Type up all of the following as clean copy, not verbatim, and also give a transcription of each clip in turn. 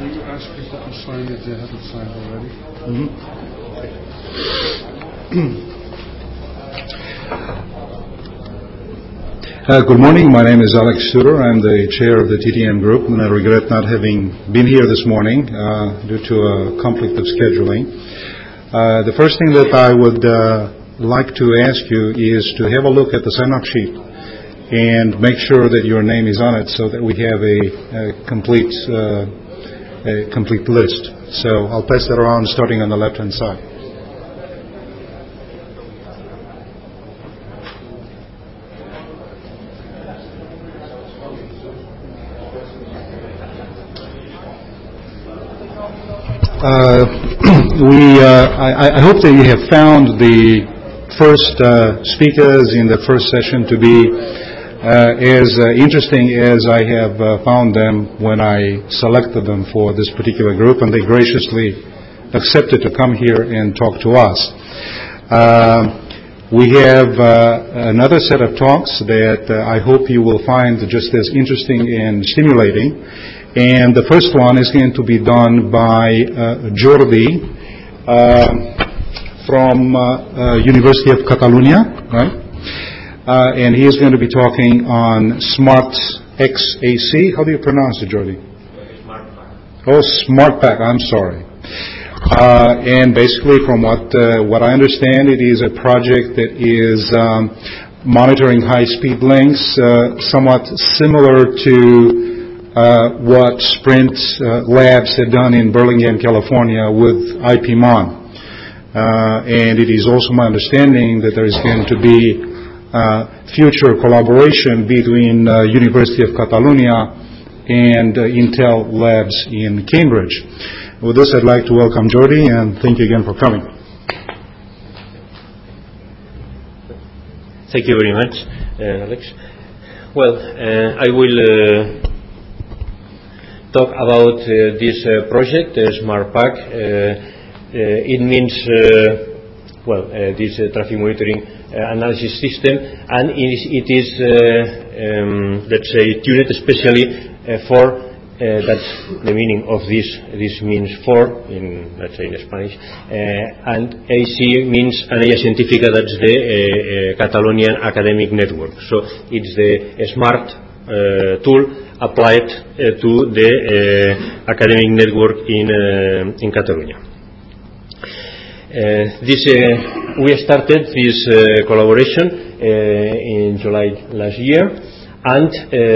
you ask people to sign if they haven't signed already? Good morning. My name is Alex Suter. I'm the chair of the TTM group, and I regret not having been here this morning due to a conflict of scheduling. The first thing that I would like to ask you is to have a look at the sign-up sheet and make sure that your name is on it so that we have a complete list. So I'll pass that around starting on the left-hand side. I hope that you have found the first speakers in the first session to be as interesting as I have found them when I selected them for this particular group, and they graciously accepted to come here and talk to us. We have another set of talks that I hope you will find just as interesting and stimulating. And the first one is going to be done by Jordi from University of Catalonia, right? And he is going to be talking on Smart XAC. How do you pronounce it, Jordi? SmartPack. Oh, SmartPack. I'm sorry. And basically, from what I understand, it is a project that is monitoring high-speed links, somewhat similar to what Sprint Labs had done in Burlingame, California with IPMON. And it is also my understanding that there is going to be future collaboration between University of Catalonia and Intel Labs in Cambridge. With this, I'd like to welcome Jordi, and thank you again for coming. Thank you very much, Alex. Well, I will talk about this project, SmartPack. It means, this traffic monitoring analysis system, and it is, let's say, tuned especially for, that's the meaning of this. This means for, let's say in Spanish, and AC means Anella Científica, that's the Catalonian academic network. So it's the smart tool applied to the academic network in Catalonia. We started this collaboration in July last year, and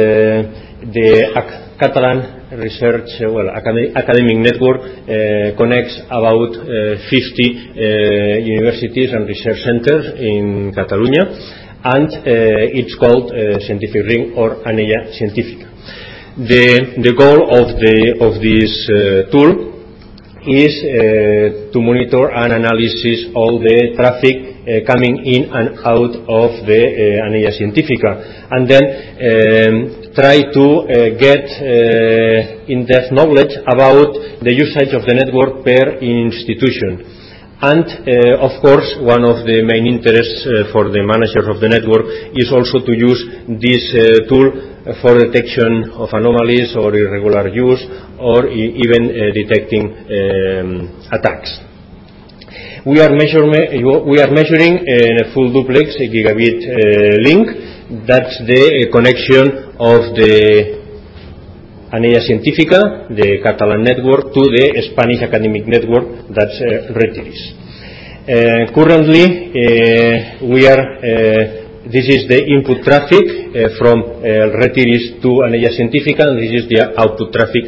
the Catalan research, academic network connects about 50 universities and research centers in Catalonia, and it's called Scientific Ring or Anella Científica. The goal of this tool is to monitor and analyze all the traffic coming in and out of the Anella Científica, and then try to get in-depth knowledge about the usage of the network per institution. And of course, one of the main interests for the managers of the network is also to use this tool for detection of anomalies or irregular use, or even detecting attacks. We are measuring a full duplex gigabit link. That's the connection of the Anella Científica, the Catalan network, to the Spanish academic network, that's Retiris. Currently, this is the input traffic from Retiris to Anella Científica, and this is the output traffic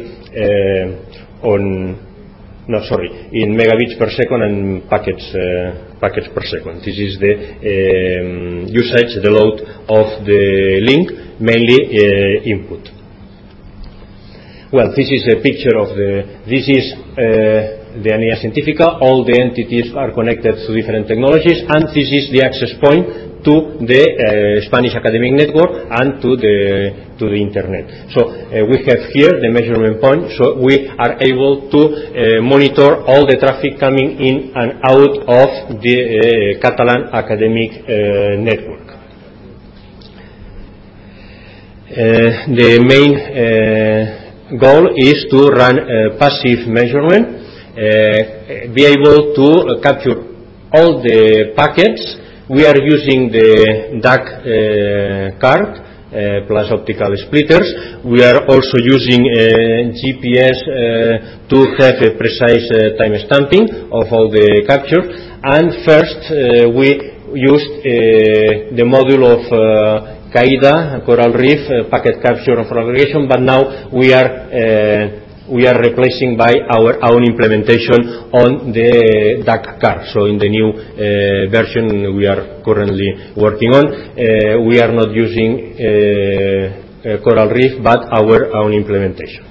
in megabits per second and packets per second. This is the usage, the load of the link, mainly input. Well, this is a picture of this is the Anella Científica. All the entities are connected to different technologies, and this is the access point to the Spanish academic network and to the internet. So we have here the measurement point, so we are able to monitor all the traffic coming in and out of the Catalan academic network. The main goal is to run passive measurement, be able to capture all the packets. We are using the DAC card plus optical splitters. We are also using GPS to have a precise time stamping of all the capture. And first we used the module of CAIDA, Coral Reef, packet capture and for aggregation, but now we are replacing by our own implementation on the DAC card. So in the new version we are currently working on, we are not using Coral Reef but our own implementation.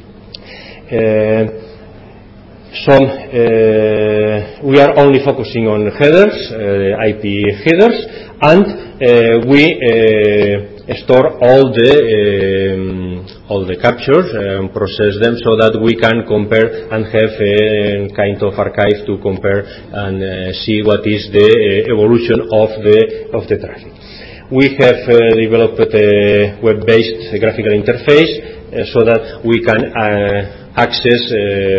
We are only focusing on headers, IP headers, and we store all the captures and process them so that we can compare and have a kind of archive to compare and see what is the evolution of the traffic. We have developed a web-based graphical interface so that we can access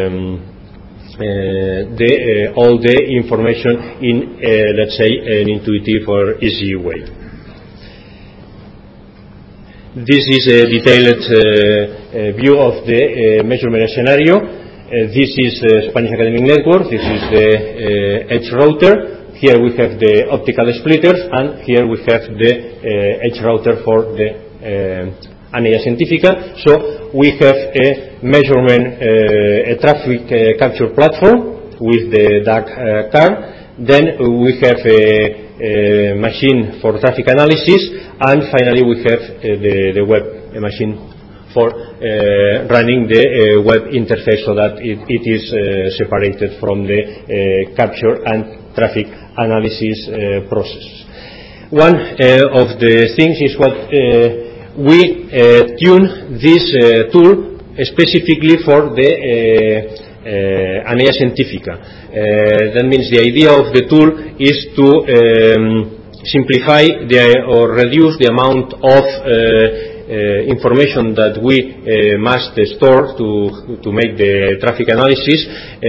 all the information in, let's say, an intuitive or easy way. This is a detailed view of the measurement scenario. This is the Spanish Academic Network. This is the edge router. Here we have the optical splitters, and here we have the edge router for the ANEA Científica. So we have a measurement, a traffic capture platform with the DAC card. Then we have a machine for traffic analysis, and finally we have the web machine for running the web interface so that it is separated from the capture and traffic analysis process. One of the things is what we tune this tool specifically for the ANEA Científica. That means the idea of the tool is to simplify or reduce the amount of information that we must store to make the traffic analysis,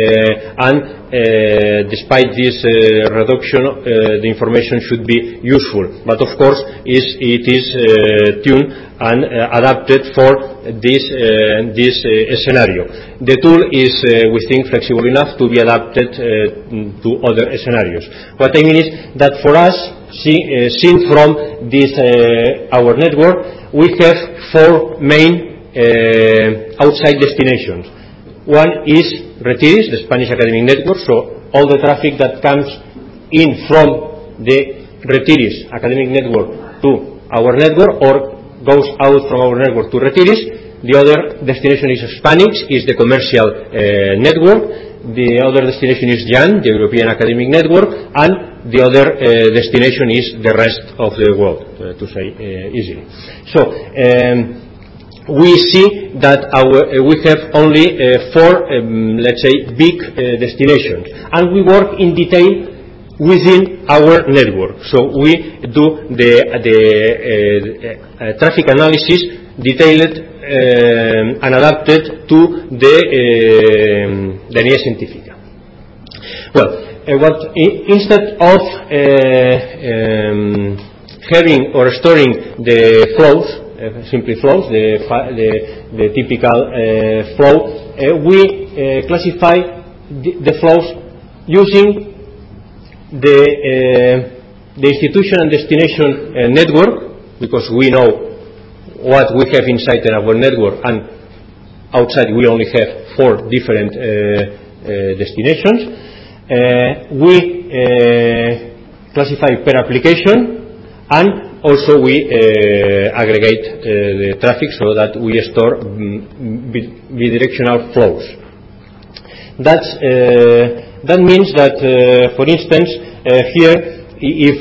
and despite this reduction, the information should be useful. But of course, it is tuned and adapted for this scenario. The tool is, we think, flexible enough to be adapted to other scenarios. What I mean is that for us, seen from this our network, we have four main outside destinations. One is Retiris, the Spanish Academic Network, so all the traffic that comes in from the Retiris Academic Network to our network or goes out from our network to Retiris. The other destination is Hispanics, is the commercial network. The other destination is JAN, the European Academic Network, and the other destination is the rest of the world, to say easily. So we see that we have only four, let's say, big destinations, and we work in detail within our network. So we do the traffic analysis detailed and adapted to the ANEA Científica. Well, instead of having or storing the flows, simply flows, the typical flow, we classify the flows using the institution and destination network, because we know what we have inside our network, and outside we only have four different destinations. We classify per application, and also we aggregate the traffic so that we store bidirectional flows. That means that, for instance, here, if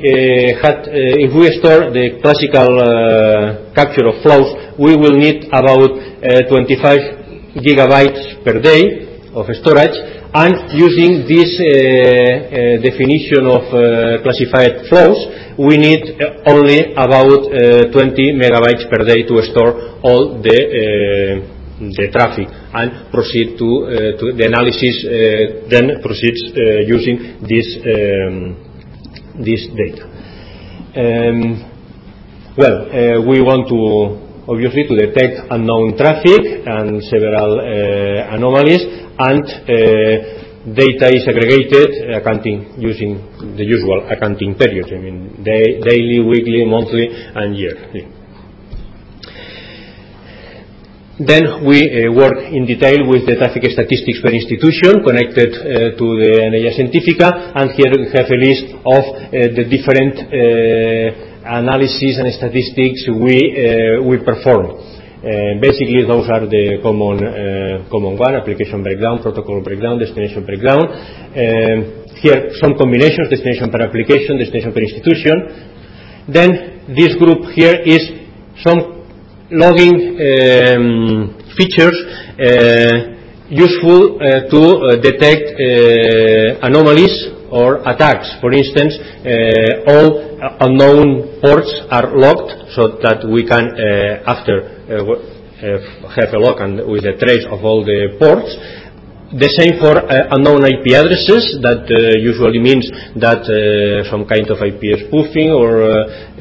we store the classical capture of flows, we will need about 25 gigabytes per day of storage, and using this definition of classified flows, we need only about 20 megabytes per day to store all the the traffic and proceed to the analysis. Then proceeds using this data. We want to obviously to detect unknown traffic and several anomalies, and data is aggregated accounting using the usual accounting periods. I mean daily, weekly, monthly, and yearly. Then we work in detail with the traffic statistics per institution connected to the ANEIA Científica, and here we have a list of the different analysis and statistics we perform. Basically, those are the common one: application breakdown, protocol breakdown, destination breakdown. Here, some combinations: destination per application, destination per institution. Then this group here is some logging features useful to detect anomalies or attacks. For instance, all unknown ports are logged so that we can after have a log and with a trace of all the ports. The same for unknown IP addresses. That usually means that some kind of IP spoofing or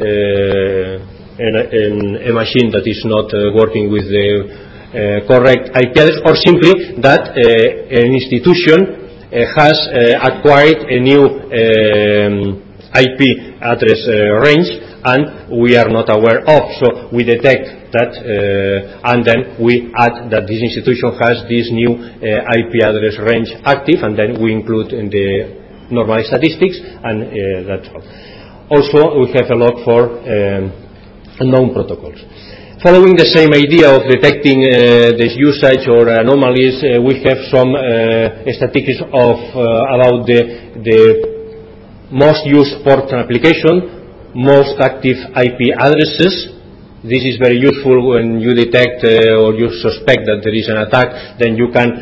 a machine that is not working with the correct IP address, or simply that an institution has acquired a new IP address range and we are not aware of. So we detect that and then we add that this institution has this new IP address range active, and then we include in the normal statistics, and that's all. Also, we have a log for unknown protocols. Following the same idea of detecting this usage or anomalies, we have some statistics of about the most used port and application, most active IP addresses. This is very useful when you detect or you suspect that there is an attack. Then you can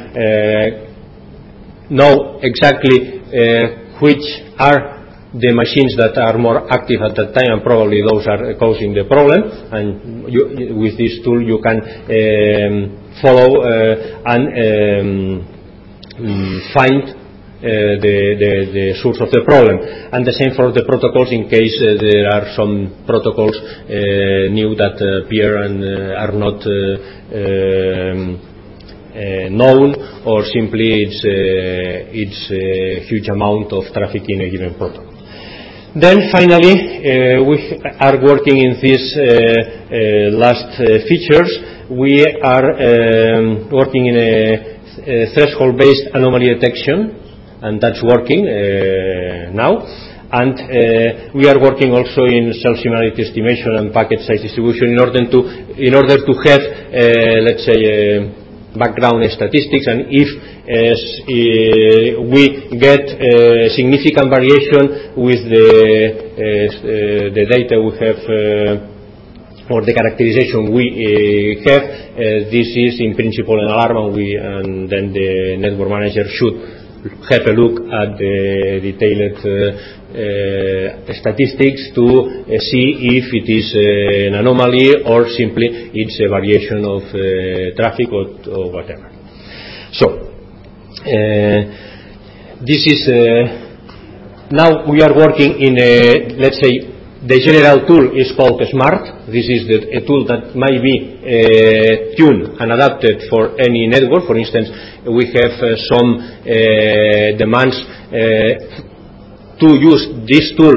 know exactly which are the machines that are more active at that time, and probably those are causing the problem. And with this tool you can follow and find the source of the problem. And the same for the protocols, in case there are some protocols new that appear and are not known, or simply it's a huge amount of traffic in a given protocol. Then finally, we are working in these last features. We are working in a threshold-based anomaly detection, and that's working now. And we are working also in self-similarity estimation and packet size distribution in order to have, let's say, background statistics, and if we get significant variation with the data we have or the characterization we have, this is in principle an alarm, and then the network manager should have a look at the detailed statistics to see if it is an anomaly or simply it's a variation of traffic or whatever. So this is now we are working in a, let's say, the general tool is called SMART. This is a tool that might be tuned and adapted for any network. For instance, we have some demands to use this tool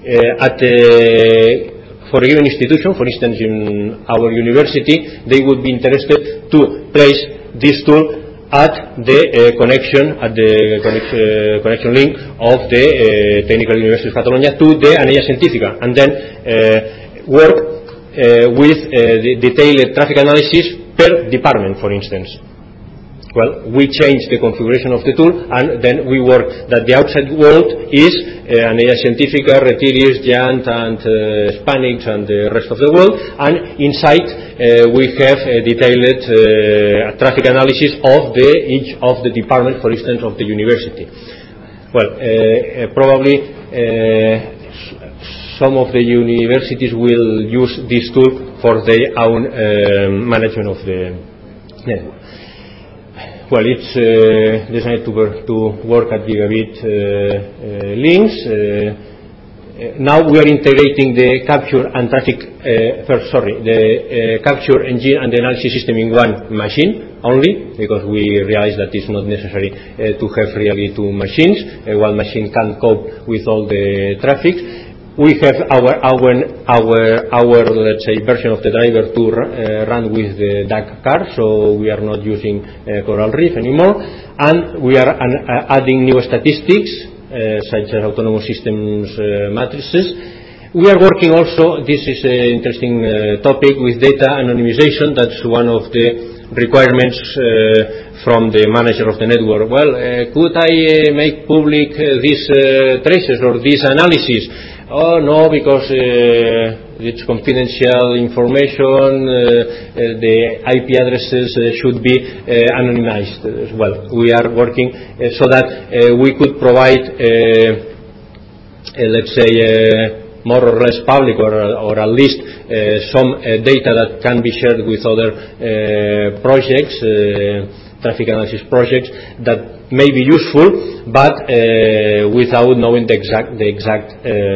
for a given institution. For instance, in our university, they would be interested to place this tool at the connection link of the Technical University of Catalonia to the ANEIA Científica, and then work with the detailed traffic analysis per department, for instance. Well, we change the configuration of the tool, and then we work that the outside world is ANEIA Científica, Retiris, Jant, and Spanix, and the rest of the world, and inside we have a detailed traffic analysis of each of the department, for instance, of the university. Well, probably some of the universities will use this tool for their own management network. Well, it's designed to work at gigabit links. Now we are integrating the capture and traffic, the capture engine and the analysis system in one machine only, because we realize that it's not necessary to have really two machines. One machine can cope with all the traffic. We have our let's say version of the driver to run with the DAC car, so we are not using Coral Reef anymore, and we are adding new statistics such as autonomous systems matrices. We are working also, this is an interesting topic, with data anonymization. That's one of the requirements from the manager of the network. Well, could I make public these traces or this analysis? Oh no, because it's confidential information. The IP addresses should be anonymized as well. We are working so that we could provide, let's say, more or less public or at least some data that can be shared with other projects, traffic analysis projects, that may be useful, but without knowing the exact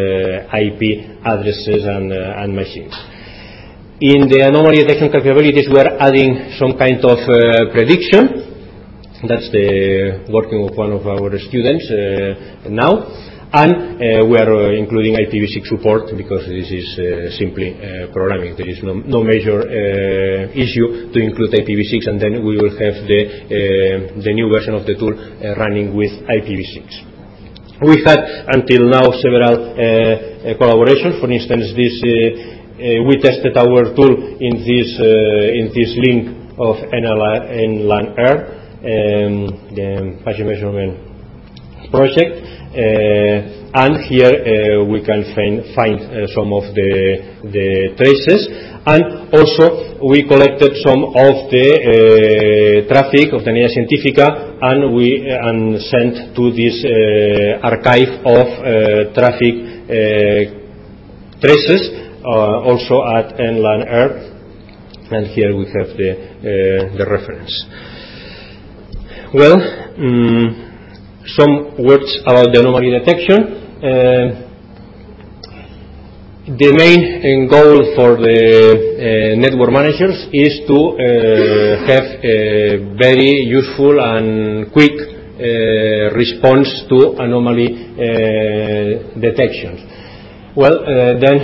IP addresses and machines. In the anomaly detection capabilities, we are adding some kind of prediction. That's the working of one of our students now. And we are including IPv6 support, because this is simply programming. There is no major issue to include IPv6, and then we will have the new version of the tool running with IPv6. We had until now several collaborations. For instance, we tested our tool in this link of NLAN Air, the patch measurement project. And here we can find some of the traces, and also we collected some of the traffic of the Nea Scientifica, and sent to this archive of traffic traces, also at NLAN Air, and here we have the reference. Well. Some words about the anomaly detection. The main goal for the network managers is to have a very useful and quick response to anomaly detections. Well, then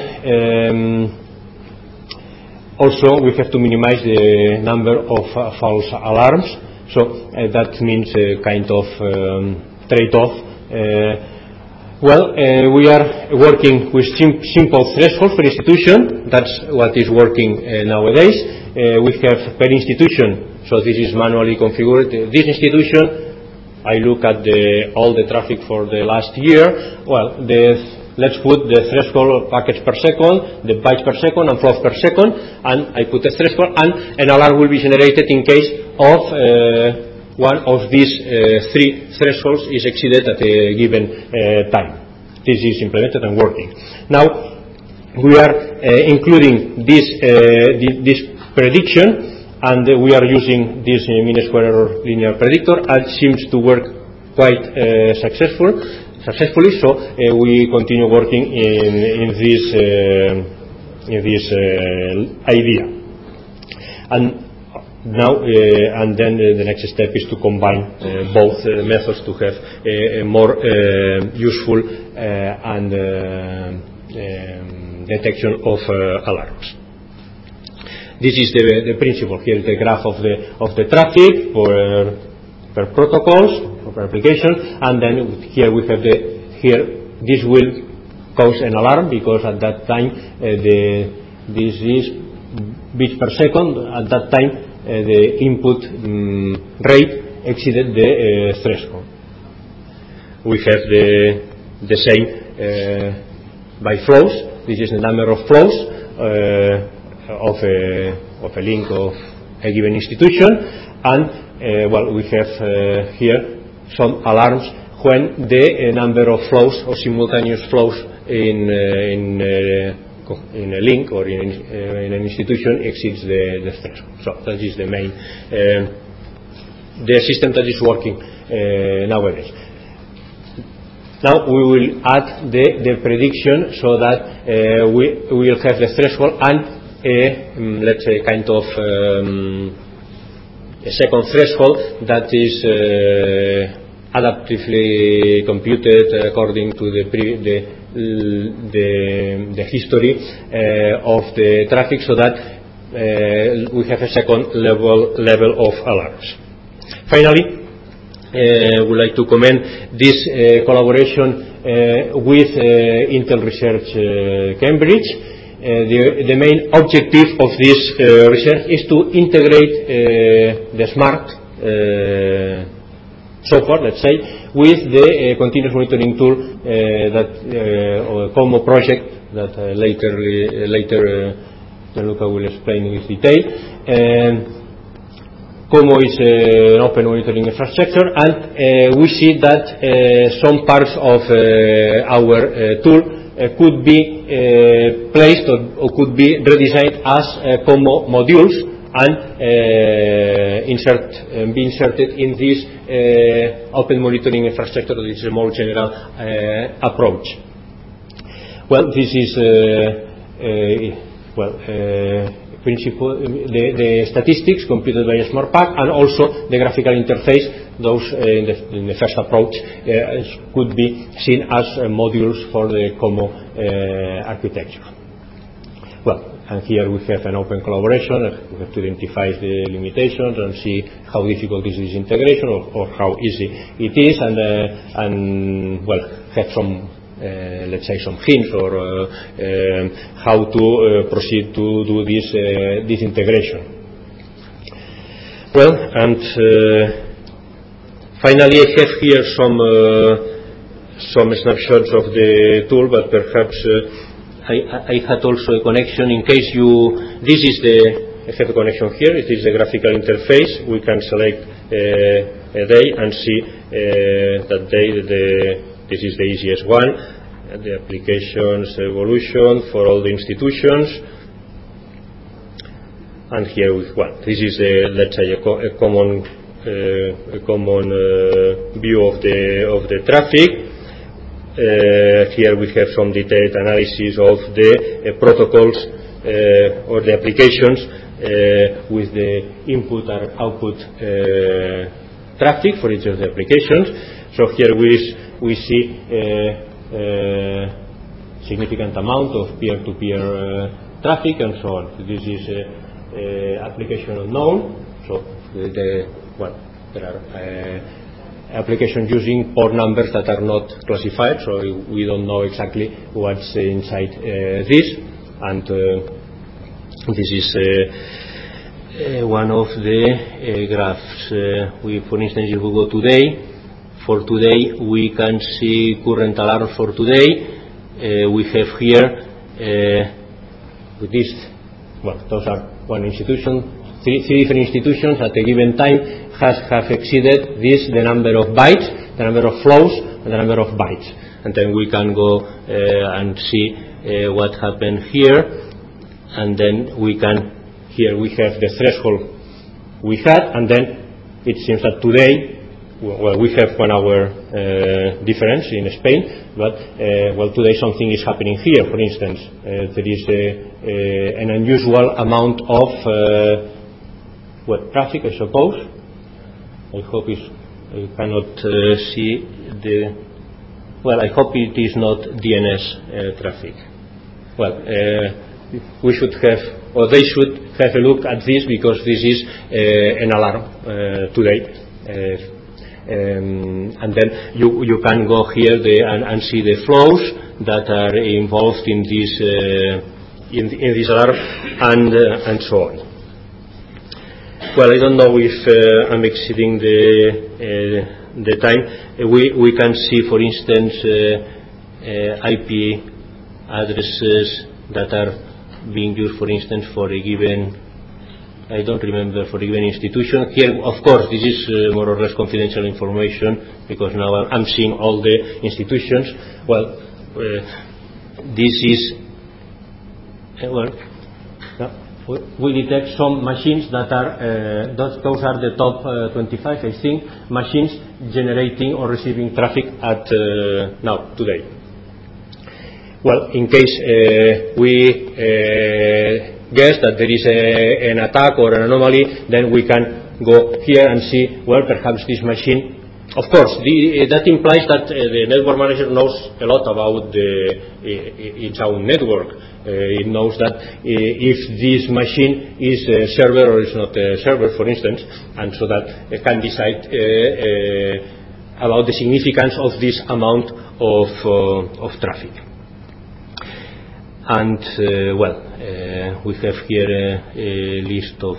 also we have to minimize the number of false alarms. So that means a kind of trade-off. We are working with simple thresholds per institution. That's what is working nowadays. We have per institution, so this is manually configured. This institution, I look at all the traffic for the last year. Well, let's put the threshold of packets per second, the bytes per second, and flows per second, and I put a threshold, and an alarm will be generated in case of one of these three thresholds is exceeded at a given time. This is implemented and working. Now we are including this prediction, and we are using this mean square error linear predictor, and seems to work quite successfully. So we continue working in this idea. And now, and then the next step is to combine both methods to have a more useful and detection of alarms. This is the principle. Here is the graph of the traffic per protocols or per application, and then here we have this will cause an alarm, because at that time this is bits per second. At that time the input rate exceeded the threshold. We have the same by flows. This is the number of flows of a link of a given institution, and we have here some alarms when the number of flows or simultaneous flows in in a link or in an institution exceeds the threshold. So that is the main the system that is working nowadays. Now we will add the prediction so that we will have the threshold and let's say kind of a second threshold that is adaptively computed according to the history of the traffic, so that we have a second level of alarms. Finally, I would like to commend this collaboration with Intel Research Cambridge. The main objective of this research is to integrate the SMART software, let's say, with the continuous monitoring tool or COMO project that later Gianluca will explain with detail. COMO is an open monitoring infrastructure, and we see that some parts of our tool could be placed or could be redesigned as COMO modules and be inserted in this open monitoring infrastructure. That is a more general approach. Well, this is principle, the statistics computed by a smart pack, and also the graphical interface. Those in the first approach could be seen as modules for the COMO architecture. Well, and here we have an open collaboration. We have to identify the limitations and see how difficult is this integration, or how easy it is, and well, have some let's say some hints or how to proceed to do this integration. Well, and finally I have here some snapshots of the tool, but perhaps I had also a connection in case this is I have a connection here. It is the graphical interface. We can select a day and see that day this is the easiest one, the applications evolution for all the institutions, and here with this is let's say a common view of the traffic. Here we have some detailed analysis of the protocols or the applications with the input and output traffic for each of the applications. So here we see significant amount of peer-to-peer traffic and so on. This is application unknown. So there are applications using port numbers that are not classified, so we don't know exactly what's inside this. And this is one of the graphs. For instance, if we go today. For today, we can see current alarms for today. We have here with this. Well, those are one institution. Three different institutions at a given time have exceeded the number of bytes, the number of flows, and the number of bytes. And then we can go and see what happened here. And then here we have the threshold we had, and then it seems that today. Well, we have 1 hour difference in Spain, but today something is happening here. For instance, there is an unusual amount of traffic, I suppose. I hope you cannot see the. Well, I hope it is not DNS traffic. Well, we should have, or they should have a look at this, because this is an alarm today. And then you can go here and see the flows that are involved in this alarm and so on. Well, I don't know if I'm exceeding the time. We can see, for instance, IP addresses that are being used, for instance, for a given. I don't remember, for a given institution. Here, of course, this is more or less confidential information, because now I'm seeing all the institutions. Well, this is we detect some machines that are those are the top 25, I think, machines generating or receiving traffic at now today. Well, in case we guess that there is an attack or an anomaly, then we can go here and see, well, perhaps this machine. Of course, that implies that the network manager knows a lot about its own network. It knows that if this machine is a server or is not a server, for instance, and so that it can decide about the significance of this amount of traffic. And we have here a list of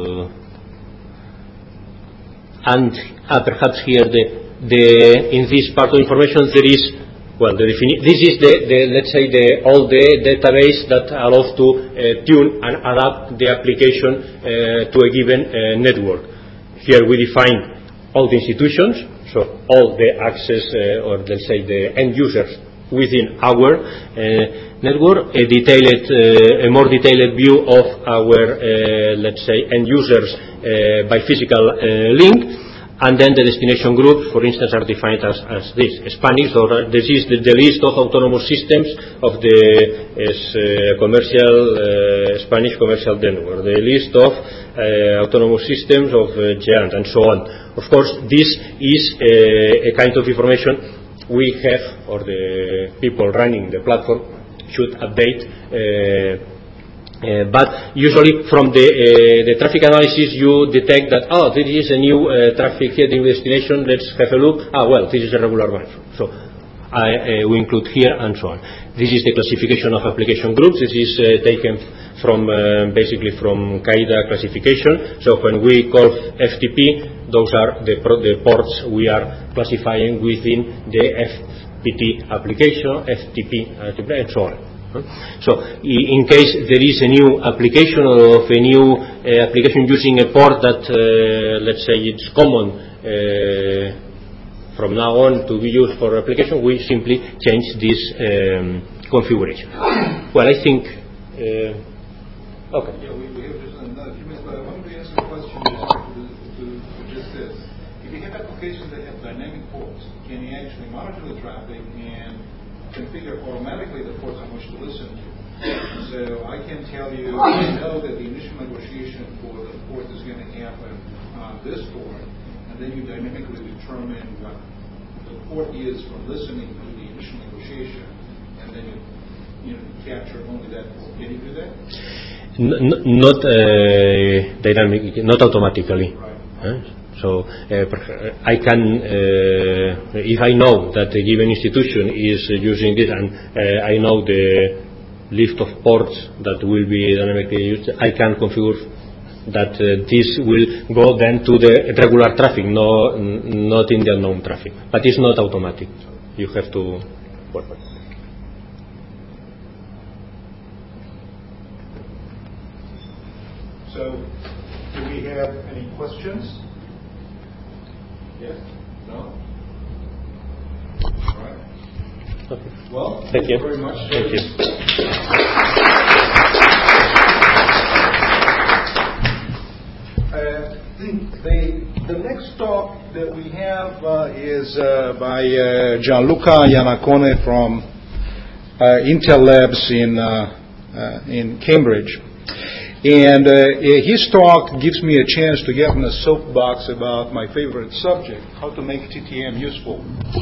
perhaps here in this part of information there is this is let's say all the database that allows to tune and adapt the application to a given network. Here we define all the institutions, so all the access or let's say the end users within our network, a more detailed view of our let's say end users by physical link, and then the destination groups, for instance, are defined as this: Spanish, or this is the list of autonomous systems of the Spanish commercial network, the list of autonomous systems of GEANT, and so on. Of course, this is a kind of information we have, or the people running the platform should update. But usually from the traffic analysis you detect that, this is a new traffic heading destination, let's have a look. This is a regular one. So we include here and so on. This is the classification of application groups. This is taken from basically from CAIDA classification. So when we call FTP, those are the ports we are classifying within the FPT application, FTP, and so on. So in case there is a new application or of a new application using a port that let's say it's common from now on to be used for application, we simply change this configuration. Well, I think okay. Yeah, we have just another few minutes, but I wanted to ask a question to just this. If you have applications that have dynamic ports, can you actually monitor the traffic and configure automatically the ports on which to listen to? So I can tell you, I know that the initial negotiation for the port is going to happen on this port, and then you dynamically determine what the port is for listening to the initial negotiation, and then you capture only that port. Can you do that? Not dynamic, not automatically. Right. So I can, if I know that a given institution is using this, and I know the list of ports that will be dynamically used, I can configure that this will go then to the regular traffic, not in the unknown traffic. But it's not automatic. You have to work with it. So, do we have any questions? Yes? No? All right. Okay. Well, thank you very much. Thank you. The next talk that we have is by Gianluca Iannacone from Intel Labs in Cambridge. And his talk gives me a chance to get in a soapbox about my favorite subject, how to make TTM useful.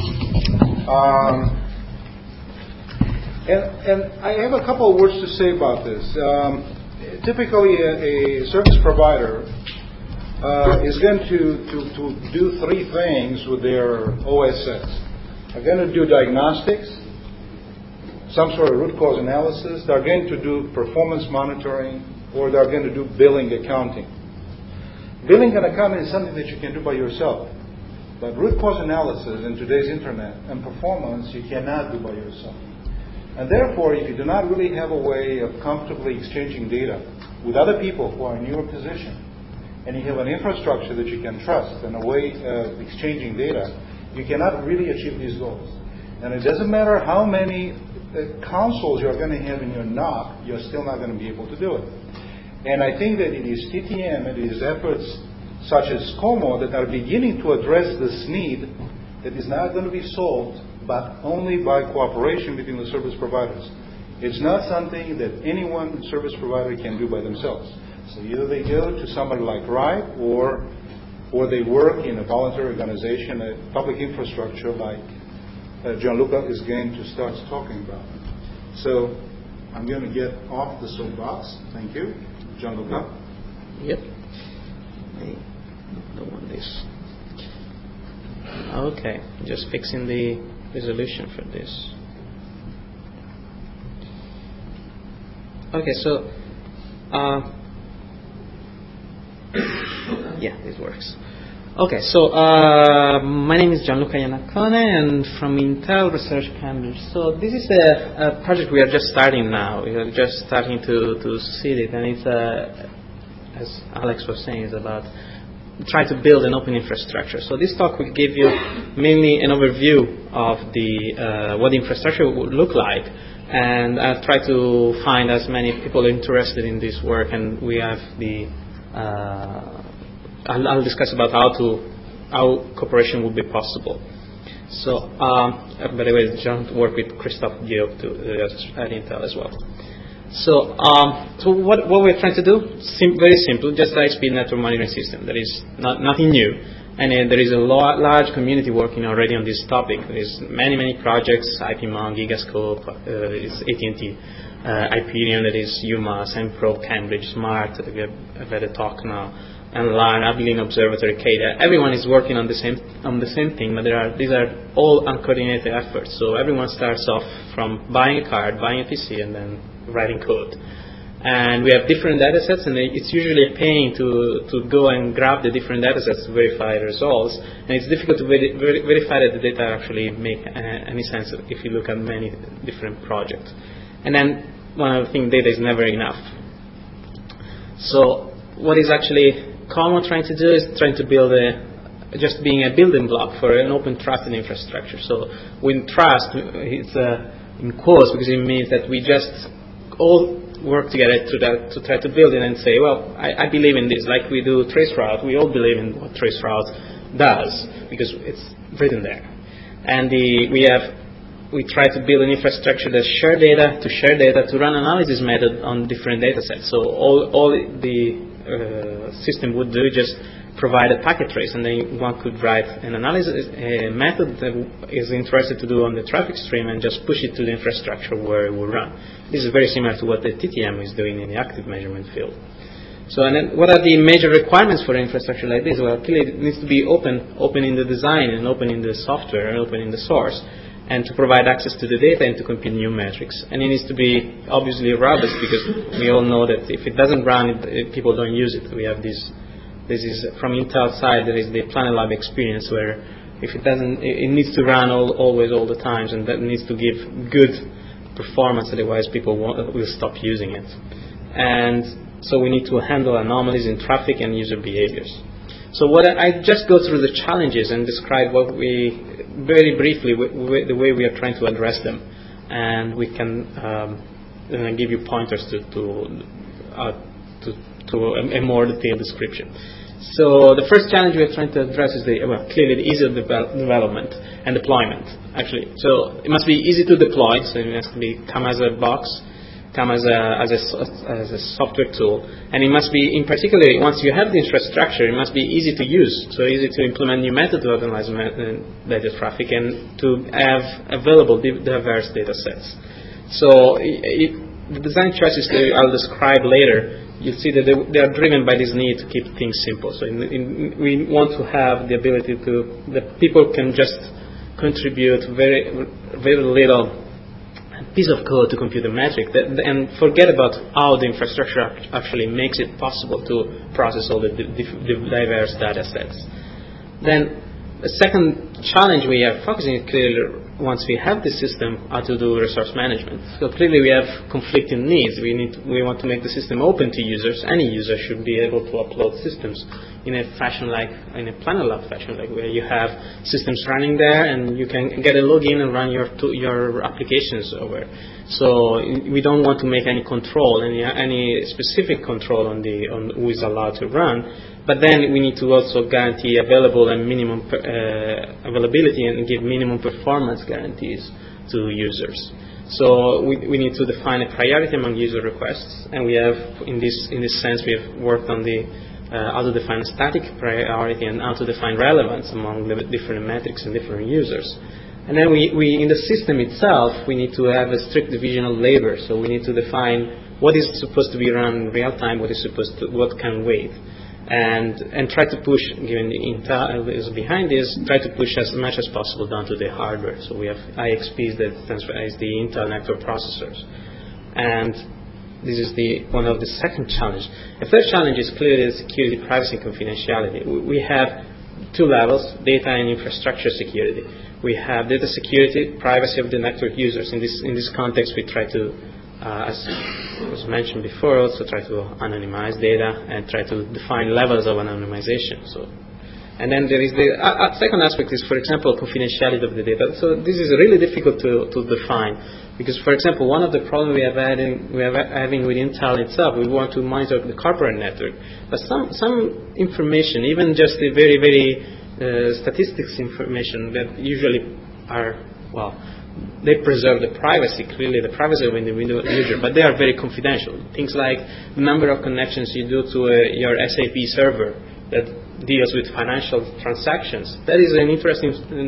And I have a couple of words to say about this. Typically, a service provider is going to do three things with their OSS. They're going to do diagnostics, some sort of root cause analysis. They're going to do performance monitoring, or they're going to do billing accounting. Billing and accounting is something that you can do by yourself. But root cause analysis in today's internet and performance you cannot do by yourself. And therefore, if you do not really have a way of comfortably exchanging data with other people who are in your position, and you have an infrastructure that you can trust and a way of exchanging data, you cannot really achieve these goals. And it doesn't matter how many consoles you're going to have in your NOC, you're still not going to be able to do it. And I think that it is TTM and it is efforts such as COMO that are beginning to address this need that is not going to be solved but only by cooperation between the service providers. It's not something that any one service provider can do by themselves. So either they go to somebody like RIPE or they work in a voluntary organization, a public infrastructure like Gianluca is going to start talking about. So I'm going to get off the soapbox. Thank you. Gianluca? Yep. I don't want this. Okay, just fixing the resolution for this. Okay, so yeah, this works. Okay, so my name is Gianluca Iannacone and from Intel Research Cambridge. So this is a project we are just starting now. We are just starting to seed it, and it's as Alex was saying, is about try to build an open infrastructure. So this talk will give you mainly an overview of the what the infrastructure would look like, and I'll try to find as many people interested in this work, and we have the I'll discuss about how cooperation would be possible. So, by the way, John worked with Christophe Diop at Intel as well. So, what we're trying to do, very simple, just high-speed network monitoring system. There is nothing new, and there is a large community working already on this topic. There's many projects: IPMON, Gigascope, AT&T, Hyperion, that is UMass, MPro, Cambridge, SMART. I've had a talk now. And LAN, Abilene Observatory, CADA. Everyone is working on the same thing, but these are all uncoordinated efforts. So everyone starts off from buying a card, buying a PC, and then writing code. And we have different data sets, and it's usually a pain to go and grab the different data sets to verify the results. And it's difficult to verify that the data actually make any sense if you look at many different projects. And then one other thing, data is never enough. So what is actually COMO trying to do is trying to build just being a building block for an open trusted infrastructure. So when trust, it's in quotes because it means that we just all work together to try to build it and say, well, I believe in this. Like we do Traceroute, we all believe in what Traceroute does because it's written there. And we try to build an infrastructure that share data, to run analysis method on different data sets. So all the system would do just provide a packet trace, and then one could write an analysis method that is interested to do on the traffic stream and just push it to the infrastructure where it will run. This is very similar to what the TTM is doing in the active measurement field. So, and then what are the major requirements for an infrastructure like this? Well, clearly it needs to be open in the design and open in the software and open in the source, and to provide access to the data and to compute new metrics. And it needs to be obviously robust because we all know that if it doesn't run, people don't use it. We have this is from Intel side, there is the Planet Lab experience where if it doesn't, it needs to run always all the times, and that needs to give good performance, otherwise people will stop using it. And so we need to handle anomalies in traffic and user behaviors. So I just go through the challenges and describe what very briefly, the way we are trying to address them, and we can give you pointers to a more detailed description. So the first challenge we are trying to address is clearly the ease of development and deployment. Actually, so it must be easy to deploy. So it has to come as a box, come as a software tool, and it must be, in particular, once you have the infrastructure, it must be easy to use, so easy to implement new methods to analyze data traffic and to have available diverse data sets. So the design choices that I'll describe later, you'll see that they are driven by this need to keep things simple. So we want to have the ability that people can just contribute very little piece of code to compute a metric and forget about how the infrastructure actually makes it possible to process all the diverse data sets. Then the second challenge we are focusing is clearly once we have the system, how to do resource management. So clearly we have conflicting needs. We want to make the system open to users. Any user should be able to upload systems in a fashion like, in a Planet Lab fashion, like where you have systems running there and you can get a login and run your applications over. So we don't want to make any control, any specific control on who is allowed to run. But then we need to also guarantee available and minimum availability and give minimum performance guarantees to users. So we need to define a priority among user requests, and we have, in this sense, we have worked on the how to define static priority and how to define relevance among the different metrics and different users. And then we in the system itself, we need to have a strict division of labor. So we need to define what is supposed to be run in real time, what can wait. And try to push, given the Intel is behind this, try to push as much as possible down to the hardware. So we have IXPs that transfers the Intel network processors. And this is one of the second challenge. The third challenge is clearly security, privacy, and confidentiality. We have two levels, data and infrastructure security. We have data security, privacy of the network users. In this context, we try to, as was mentioned before, also try to anonymize data and try to define levels of anonymization. So, and then there is the second aspect is, for example, confidentiality of the data. So this is really difficult to define because, for example, one of the problems we are having with Intel itself, we want to monitor the corporate network, but some information, even just the very, very statistics information that usually are, well, they preserve the privacy, clearly the privacy of the individual user, but they are very confidential. Things like the number of connections you do to your SAP server that deals with financial transactions. That is an interesting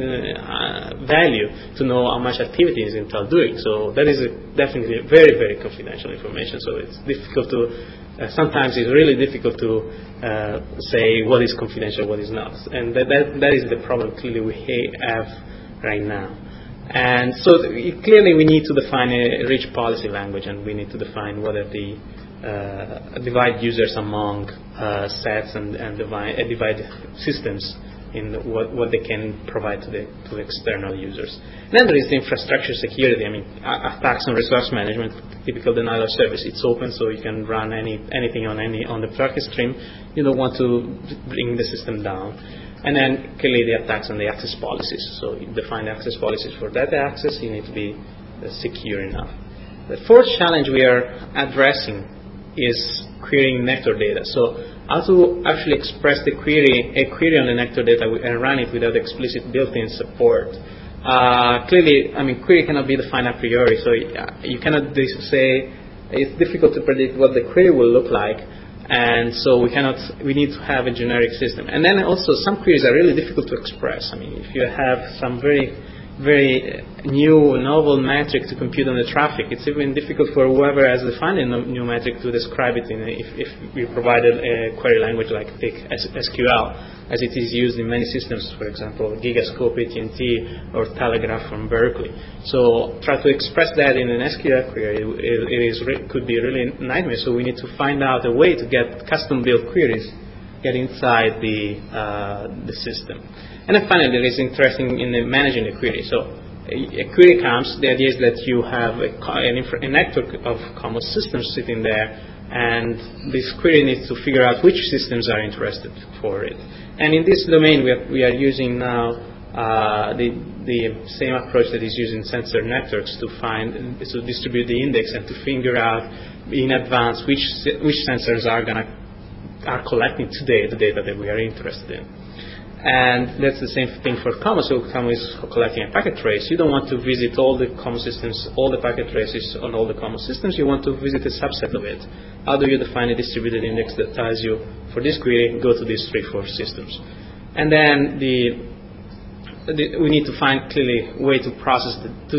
value to know how much activity is Intel doing. So that is definitely very, very confidential information. So it's difficult to, sometimes it's really difficult to say what is confidential, what is not. And that is the problem clearly we have right now. And so clearly we need to define a rich policy language, and we need to define what are the divide users among sets and divide systems in what they can provide to the external users. And then there is the infrastructure security. I mean, attacks on resource management, typical denial of service. It's open, so you can run anything on the packet stream. You don't want to bring the system down. And then clearly the attacks on the access policies. So you define access policies for data access. You need to be secure enough. The fourth challenge we are addressing is querying nectar data. So how to actually express a query on the nectar data and run it without explicit built-in support. Clearly, I mean, query cannot be defined a priori. So you cannot say it's difficult to predict what the query will look like. And so we need to have a generic system. And then also some queries are really difficult to express. I mean, if you have some very, very new, novel metric to compute on the traffic, it's even difficult for whoever has defined a new metric to describe it if we provided a query language like SQL, as it is used in many systems, for example, Gigascope, AT&T, or Telegraph from Berkeley. So try to express that in an SQL query, could be really a nightmare. So we need to find out a way to get custom-built queries get inside the system. And then finally, there is interesting in managing the query. So a query comes, the idea is that you have a network of common systems sitting there, and this query needs to figure out which systems are interested for it. And in this domain, we are using now the same approach that is used in sensor networks to distribute the index and to figure out in advance which sensors are collecting today the data that we are interested in. And that's the same thing for COMO. So COMO is collecting a packet trace. You don't want to visit all the COMO systems, all the packet traces on all the COMO systems. You want to visit a subset of it. How do you define a distributed index that tells you, for this query, go to these 3-4 systems? And then we need to find clearly a way to process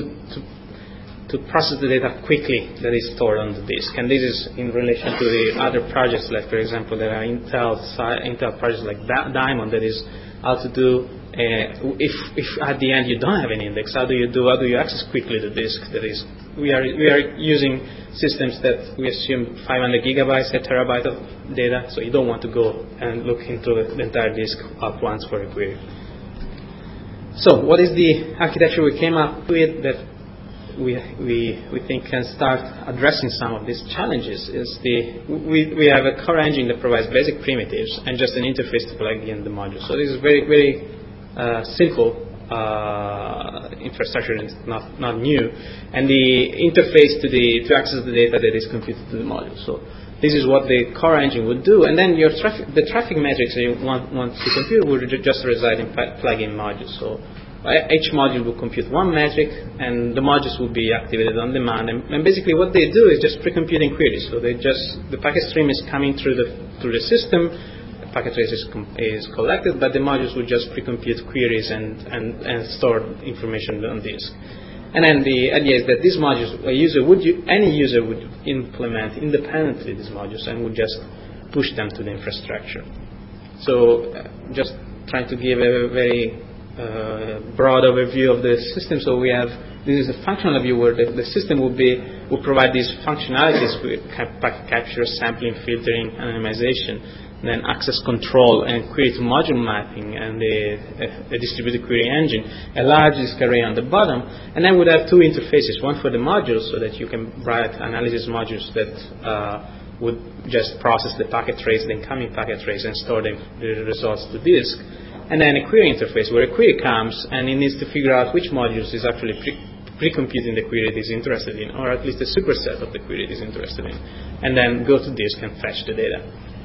to process the data quickly that is stored on the disk. And this is in relation to the other projects, like, for example, there are Intel projects like Diamond, that is how to do, if at the end you don't have an index, how do you access quickly the disk? That is, we are using systems that we assume 500 gigabytes, a terabyte of data, so you don't want to go and look into the entire disk at once for a query. So what is the architecture we came up with that we think can start addressing some of these challenges? We have a core engine that provides basic primitives and just an interface to plug in the module. So this is very, very simple infrastructure. It's not new, and the interface to access the data that is computed to the module. So this is what the core engine would do, and then the traffic metrics that you want to compute would just reside in plug-in modules. So each module will compute one metric, and the modules will be activated on demand. And basically, what they do is just pre-computing queries. So the packet stream is coming through the system. Packet trace is collected, but the modules will just pre-compute queries and store information on disk. And then the idea is that these modules, any user would implement independently these modules and would just push them to the infrastructure. So just trying to give a very broad overview of the system. So this is a functional view where the system will provide these functionalities with packet capture, sampling, filtering, anonymization, and then access control and query to module mapping and a distributed query engine, a large disk array on the bottom, and then we'd have two interfaces, one for the modules so that you can write analysis modules that would just process the packet trace, the incoming packet trace, and store the results to disk. And then a query interface where a query comes and it needs to figure out which modules is actually pre-computing the query it is interested in, or at least a superset of the query it is interested in, and then go to disk and fetch the data.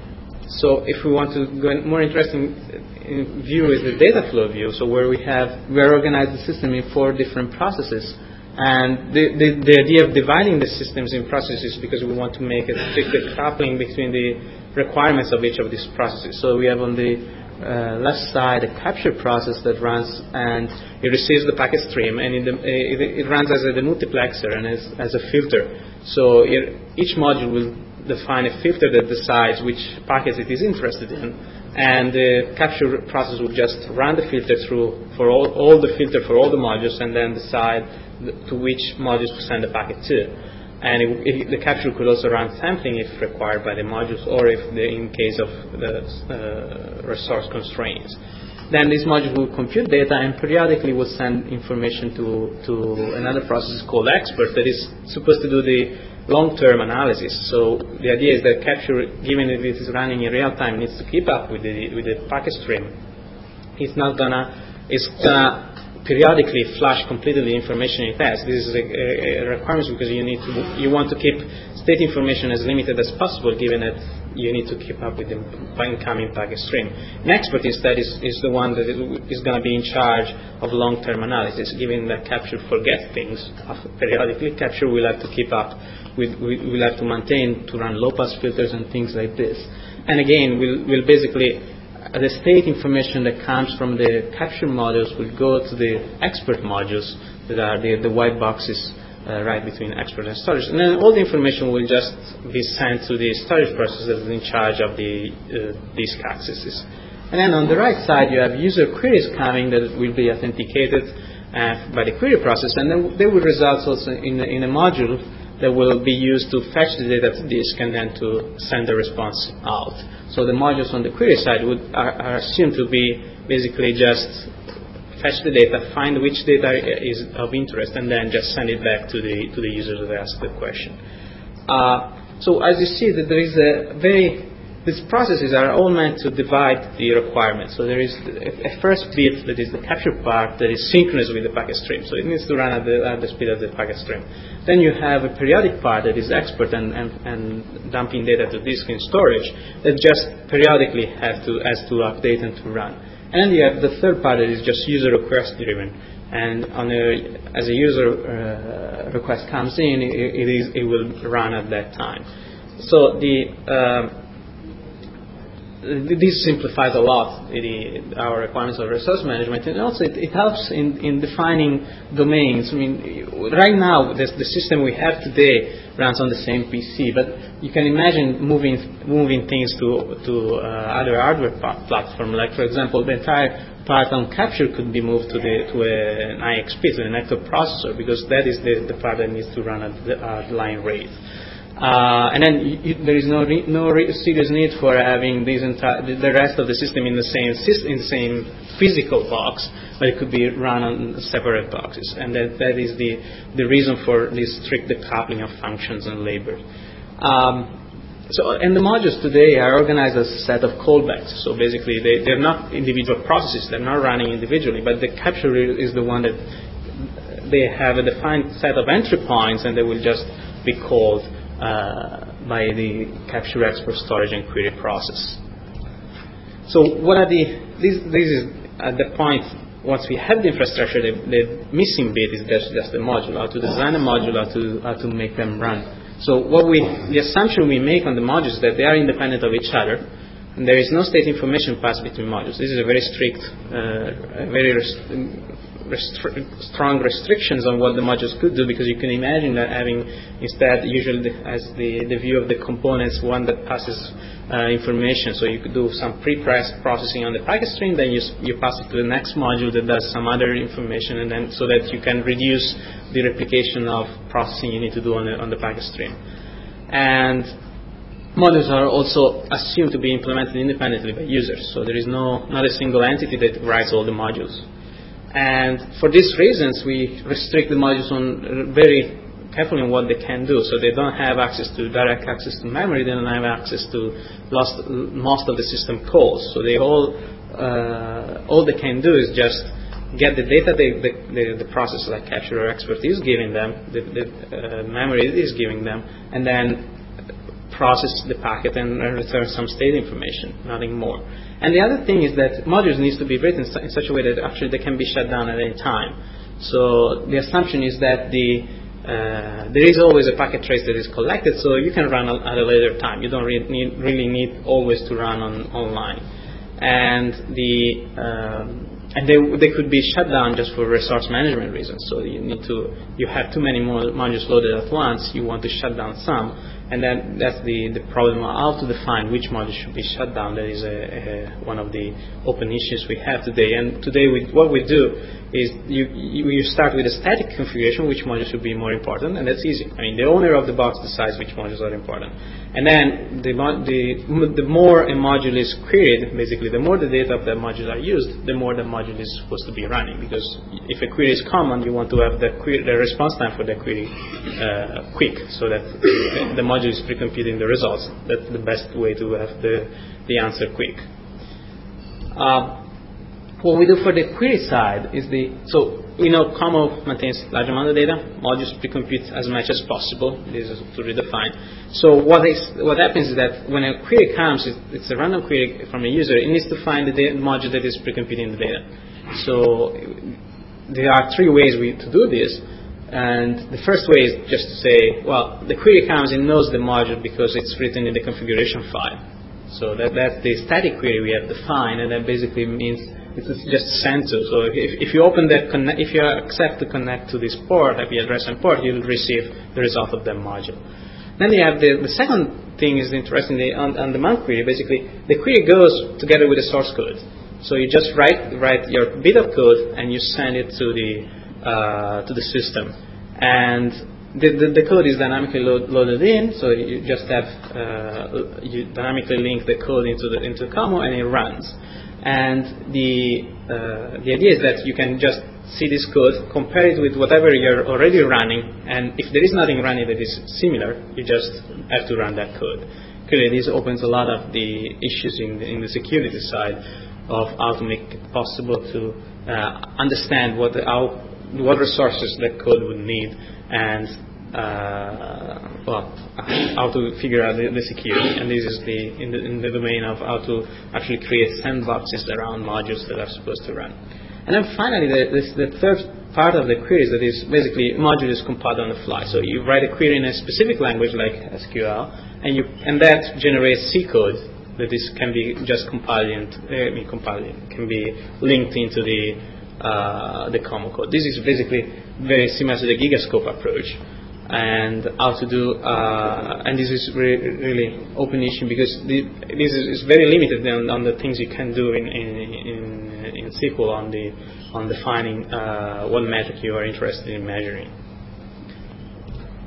So if we want to go in more interesting view is the data flow view, so where we organized the system in 4 different processes. And the idea of dividing the systems in processes because we want to make a strict coupling between the requirements of each of these processes. So we have on the left side a capture process that runs and it receives the packet stream, and it runs as a demultiplexer and as a filter. So each module will define a filter that decides which packets it is interested in, and the capture process will just run the filter through for all the filter for all the modules, and then decide to which modules to send the packet to. And the capture could also run sampling if required by the modules, or if in case of the resource constraints. Then this module will compute data and periodically will send information to another process called expert that is supposed to do the long-term analysis. So the idea is that capture, given that it is running in real time, needs to keep up with the packet stream. It's gonna periodically flush completely the information it has. This is a requirement because you want to keep state information as limited as possible, given that you need to keep up with the incoming packet stream. An expert instead is the one that is going to be in charge of long-term analysis, given that capture forgets things periodically. Capture will have to keep up. We'll have to maintain to run low-pass filters and things like this. And again, we'll basically the state information that comes from the capture modules will go to the expert modules that are the white boxes right between expert and storage. And then all the information will just be sent to the storage process that is in charge of the disk accesses. And then on the right side, you have user queries coming that will be authenticated by the query process, and then they will result also in a module that will be used to fetch the data to disk and then to send the response out. So the modules on the query side are assumed to be basically just fetch the data, find which data is of interest, and then just send it back to the user that asked the question. So as you see, that there is these processes are all meant to divide the requirements. So there is a first bit that is the capture part that is synchronous with the packet stream. So it needs to run at the speed of the packet stream. Then you have a periodic part that is expert and dumping data to disk in storage that just periodically has to update and to run. And then you have the third part that is just user request driven. And as a user request comes in, it will run at that time. So this simplifies a lot our requirements of resource management, and also it helps in defining domains. I mean, right now the system we have today runs on the same PC, but you can imagine moving things to other hardware platform. Like for example, the entire part on capture could be moved to an IXP, to an active processor, because that is the part that needs to run at the line rate. And then there is no serious need for having the rest of the system in the same physical box, but it could be run on separate boxes. And that is the reason for this strict decoupling of functions and labor. And the modules today are organized as a set of callbacks. So basically, they're not individual processes. They're not running individually, but the capture is the one that they have a defined set of entry points, and they will just be called by the capture export storage and query process. So what are this is at the point, once we have the infrastructure, the missing bit is just the module, how to design a module, how to make them run. So the assumption we make on the modules is that they are independent of each other, and there is no state information passed between modules. This is a very strict, strong restrictions on what the modules could do, because you can imagine that having instead usually as the view of the components one that passes information. So you could do some processing on the packet stream, then you pass it to the next module that does some other information, and then so that you can reduce the replication of processing you need to do on the packet stream. And modules are also assumed to be implemented independently by users. So there is not a single entity that writes all the modules. And for these reasons, we restrict the modules on very carefully on what they can do. So they don't have direct access to memory. They don't have access to most of the system calls. So they all they can do is just get the data the process like capture or export is giving them, the memory is giving them, and then process the packet and return some state information, nothing more. And the other thing is that modules needs to be written in such a way that actually they can be shut down at any time. So the assumption is that there is always a packet trace that is collected, so you can run at a later time. You don't really need always to run online. And they could be shut down just for resource management reasons. So you have too many modules loaded at once. You want to shut down some, and then that's the problem of how to define which modules should be shut down. That is one of the open issues we have today. And today, what we do is you start with a static configuration, which modules should be more important, and that's easy. I mean, the owner of the box decides which modules are important. And then the more a module is queried, basically, the more the data of that module are used, the more the module is supposed to be running. Because if a query is common, you want to have the response time for the query quick, so that the module is pre-computing the results. That's the best way to have the answer quick. What we do for the query side is so we know Como maintains large amount of data. Modules pre-compute as much as possible. This is to redefine. So what happens is that when a query comes, it's a random query from a user. It needs to find the module that is pre-computing the data. So there are three ways to do this. And the first way is just to say, well, the query comes and knows the module because it's written in the configuration file. So that's the static query we have defined, and that basically means it's just sent to. So if you if you accept to connect to this port, IP address and port, you'll receive the result of that module. Then you have the second thing is interesting, the on-demand query. Basically, the query goes together with the source code. So you just write your bit of code and you send it to the system, and the code is dynamically loaded in. So you just have you dynamically link the code into Como, and it runs. And the idea is that you can just see this code, compare it with whatever you're already running, and if there is nothing running that is similar, you just have to run that code. Clearly, this opens a lot of the issues in the security side of how to make it possible to understand what resources that code would need, and how to figure out the security. And this is in the domain of how to actually create sandboxes around modules that are supposed to run. And then finally, the third part of the query is that is basically module is compiled on the fly. So you write a query in a specific language like SQL, and that generates C code that can be just compiled, can be linked into the Como code. This is basically very similar to the Gigascope approach. And how to do, and this is really open issue because this is very limited on the things you can do in SQL on defining what metric you are interested in measuring.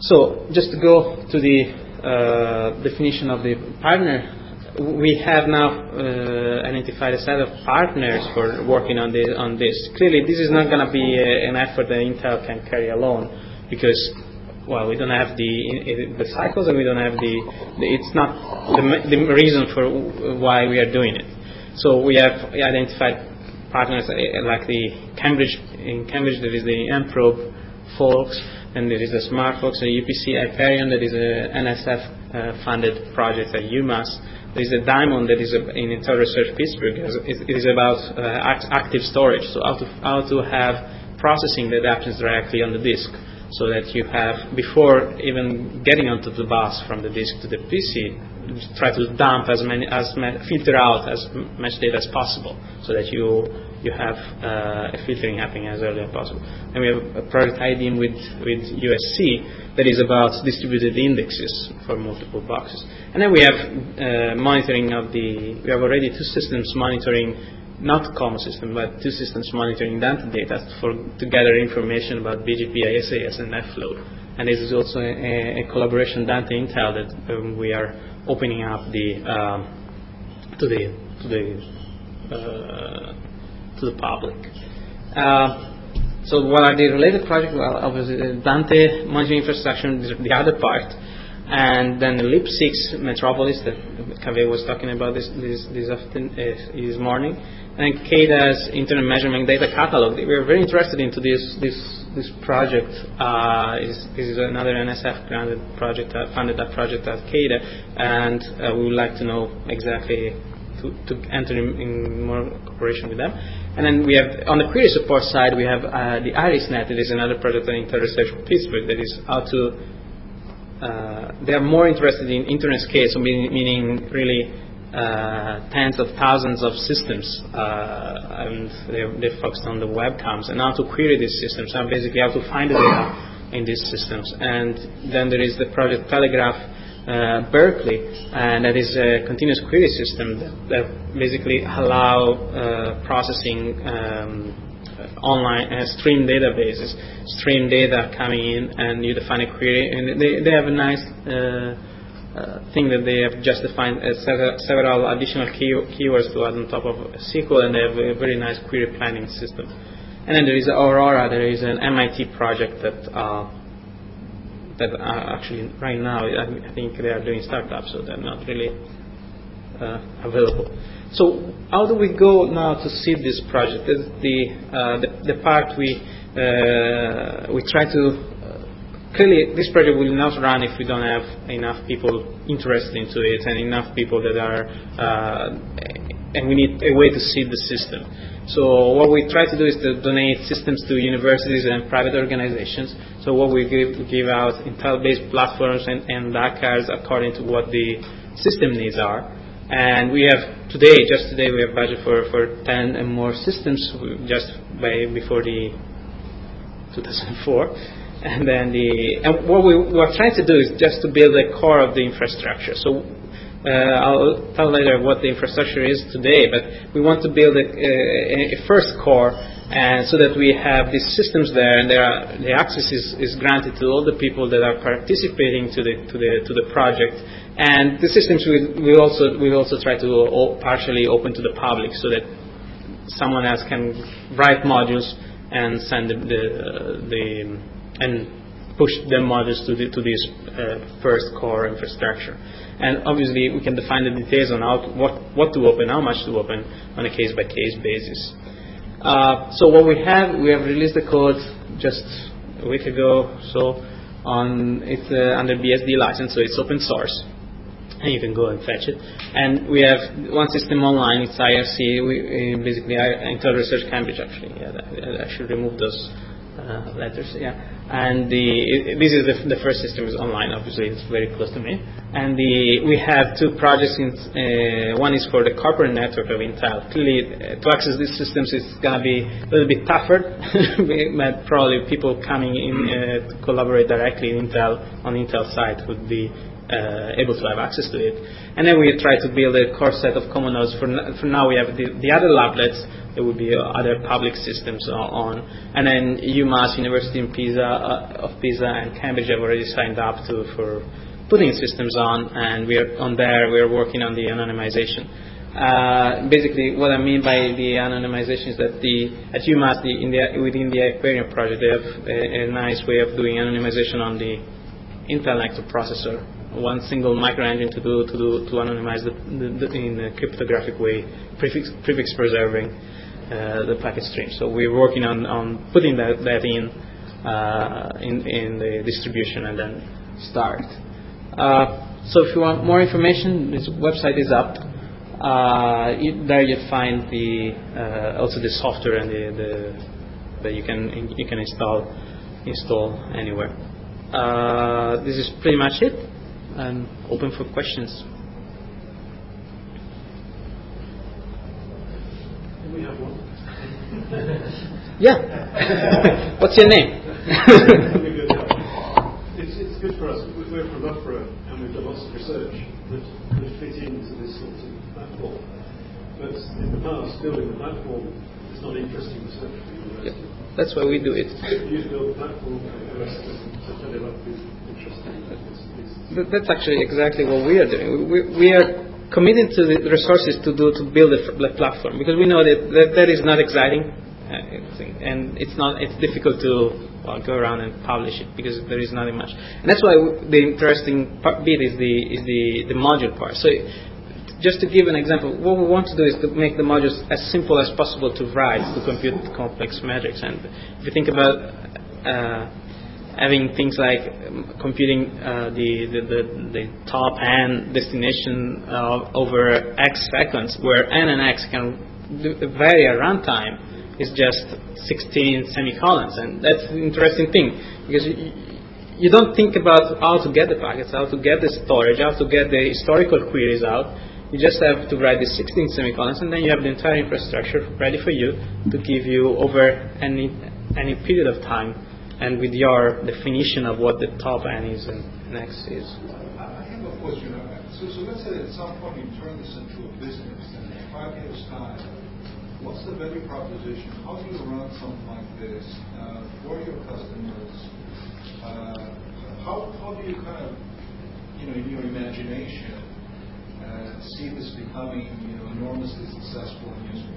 So just to go to the definition of the partner, we have now identified a set of partners for working on this. Clearly, this is not going to be an effort that Intel can carry alone, because, well, we don't have the cycles, and we don't have it's not the reason for why we are doing it. So we have identified partners like in Cambridge there is the MProbe folks, and there is the SmartFox, the UPC Hyperion, that is a NSF funded project at UMass. There is a Diamond that is in Intel Research Pittsburgh. It is about active storage, so how to have processing that happens directly on the disk, so that you have, before even getting onto the bus from the disk to the PC, try to dump filter out as much data as possible, so that you have a filtering happening as early as possible. And we have a project IDM with USC that is about distributed indexes for multiple boxes. And then we have monitoring we have already two systems monitoring, not common system, but two systems monitoring Dante data to gather information about BGP, SAS, and NetFlow. And this is also a collaboration Dante Intel that we are opening up to the public. So what are the related projects? Well, obviously Dante monitoring infrastructure is the other part, and then the LIP6 Metropolis that Kaveh was talking about this morning, and CADA's Internet Measurement Data Catalog. We are very interested into this project. This is another NSF granted project, funded that project at CADA, and we would like to know exactly to enter in more cooperation with them. And then we have, on the query support side, we have the IRISNet. It is another project at Intel Research Pittsburgh that is how to, they are more interested in internet scale, so meaning really tens of thousands of systems, and they're focused on the webcams, and how to query these systems, and basically how to find the data in these systems. And then there is the project Telegraph Berkeley, and that is a continuous query system that basically allow processing online stream databases, stream data coming in, and you define a query, and they have a nice thing that they have just defined several additional keywords to add on top of SQL, and they have a very nice query planning system. And then there is Aurora. There is an MIT project that actually right now I think they are doing startups, so they're not really available. So how do we go now to seed this project? This is the part we try to. Clearly, this project will not run if we don't have enough people interested into it and enough people that are, and we need a way to seed the system. So what we try to do is to donate systems to universities and private organizations. So what we give out Intel-based platforms and DACARs according to what the system needs are. And we have just today, we have budget for 10 and more systems just before the 2004. And then what we were trying to do is just to build a core of the infrastructure. So I'll tell later what the infrastructure is today, but we want to build a first core, and so that we have these systems there, and the access is granted to all the people that are participating to the project. And the systems we also try to partially open to the public, so that someone else can write modules and send and push the modules to this first core infrastructure. And obviously, we can define the details on what to open, how much to open, on a case-by-case basis. So what we have released the code just a week ago. So it's under BSD license, so it's open source, and you can go and fetch it. And we have one system online. It's IRC. Basically, Intel Research Cambridge. Actually, I should remove those letters. Yeah. And this is the first system is online. Obviously, it's very close to me. And we have two projects. One is for the corporate network of Intel. Clearly, to access these systems is going to be a little bit tougher, but probably people coming in to collaborate directly on Intel side would be able to have access to it. And then we try to build a core set of common nodes. For now, we have the other lablets. There will be other public systems on. And then UMass, University of Pisa, and Cambridge have already signed up for putting systems on. And we are working on the anonymization. Basically, what I mean by the anonymization is that at UMass, within the Aquarium project, they have a nice way of doing anonymization on the Intel Nectar processor. One single micro engine to anonymize in a cryptographic way, prefix preserving the packet stream. So we're working on putting that in the distribution and then start. So if you want more information, this website is up. There you find also the software and that you can install anywhere. This is pretty much it. I'm open for questions. We have one. Yeah. What's your name? It's good for us. We're from Loughborough and we've done lots of research that could fit into this sort of platform. But in the past, building the platform is not interesting research for university. Yeah. That's why we do it. If you build a platform, the rest of it will be interesting. That's actually exactly what we are doing. We are committed to the resources to build a platform, because we know that is not exciting, and it's difficult to go around and publish it because there is nothing much. And that's why the interesting bit is the module part. So just to give an example, what we want to do is to make the modules as simple as possible to write to compute complex metrics. And if you think about having things like computing the top n destination over x seconds, where n and x can vary at runtime, is just 16 semicolons, and that's the interesting thing, because you don't think about how to get the packets, how to get the storage, how to get the historical queries out. You just have to write the 16 semicolons, and then you have the entire infrastructure ready for you to give you over any period of time, and with your definition of what the top n is and x is. I have a question. So let's say at some point you turn this into a business, and in 5 years' time, what's the value proposition? How do you run something like this for your customers? How do you kind of, in your imagination, see this becoming, enormously successful and useful?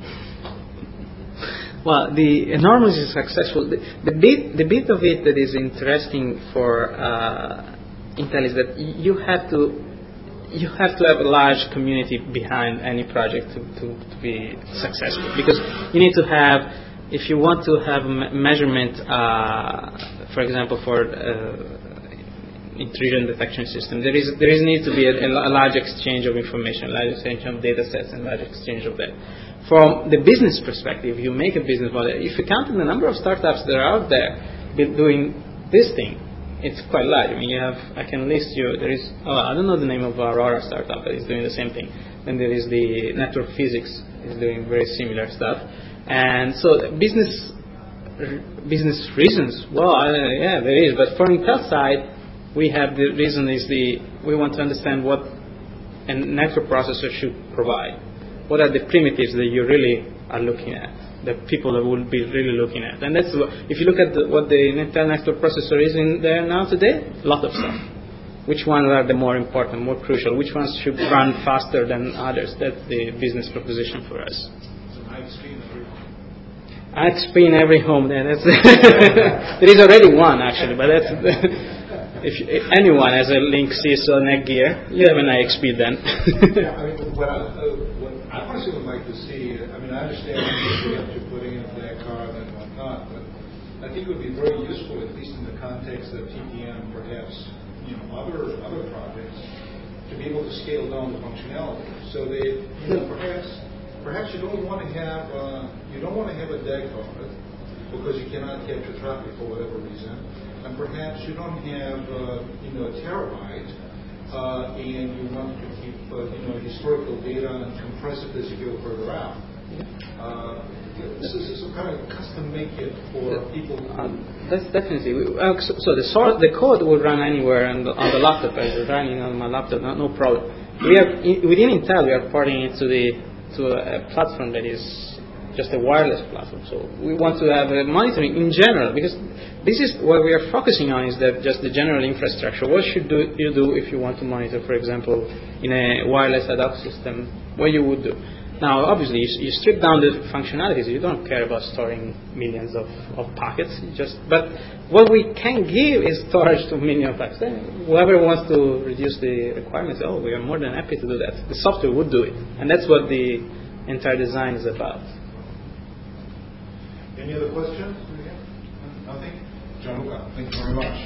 Well, the enormously successful, the bit of it that is interesting for Intel is that you have to have a large community behind any project to be successful, because you need to have, if you want to have measurement, for example, for intrusion detection system, there needs to be a large exchange of information, large exchange of data sets, and large exchange of that. From the business perspective, you make a business model. If you count the number of startups that are out there doing this thing, it's quite large. I mean, I can list you. There is, I don't know the name of Aurora startup, but it's doing the same thing. Then there is the Network Physics is doing very similar stuff. And so business reasons, yeah, there is. But for Intel side, we have the reason is we want to understand what a network processor should provide. What are the primitives that you really are looking at, that people will be really looking at? And that's if you look at what the Intel network processor is in there now today, a lot of stuff. Which ones are the more important, more crucial? Which ones should run faster than others? That's the business proposition for us. So IXP in every home. There is already one actually, but that's if anyone has a Link CIS or Netgear, you have an IXP then. Yeah, I mean, what I personally would like to see, I understand what you're putting in that card and whatnot, but I think it would be very useful, at least in the context of TPM, perhaps, other projects, to be able to scale down the functionality. So that, perhaps you don't want to have a DAG card because you cannot capture traffic for whatever reason, and perhaps you don't have a terabyte. And you want to keep historical data and compress it as you go further out. This is some kind of custom make it for people. That's definitely. So the code will run anywhere on the laptop. It's running on my laptop, no problem. Within Intel, we are porting it to a platform that is just a wireless platform. So we want to have a monitoring in general, because this is what we are focusing on, is that just the general infrastructure. What should you do if you want to monitor, for example, in a wireless ad hoc system? What you would do? Now, obviously, you strip down the functionalities. You don't care about storing millions of packets. But what we can give is storage to millions of packets. Then whoever wants to reduce the requirements, we are more than happy to do that. The software would do it, and that's what the entire design is about. Any other questions? Nothing? Gianluca, thank you very much.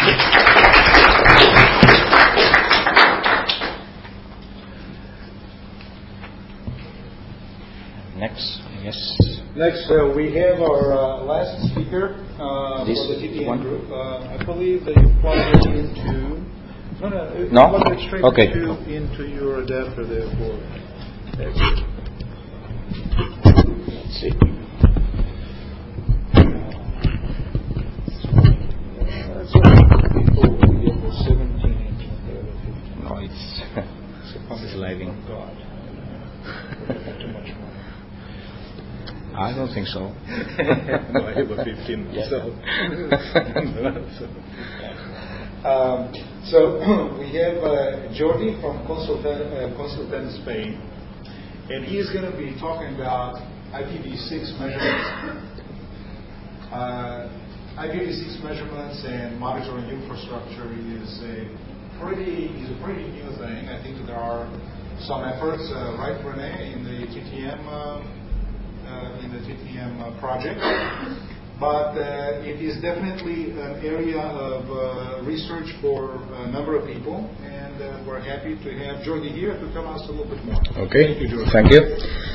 Next, I guess. Next, we have our last speaker for This the TTM one? group. I believe that you plugged it into. No? Plug it straight Okay. into your adapter there for. Let's see. That's what people will get for 17 inches. No, it's lagging. God. Too much more. I don't think so. No, I have a 15 myself. So we have Jordi from Consultant Spain, and he is going to be talking about IPv6 measurements. IPv6 measurements and monitoring infrastructure is a pretty new thing. I think there are some efforts, right, Rene, in the TTM project, but it is definitely an area of research for a number of people, and we're happy to have Jordi here to tell us a little bit more. Okay. Thank you, Jordi. Thank you.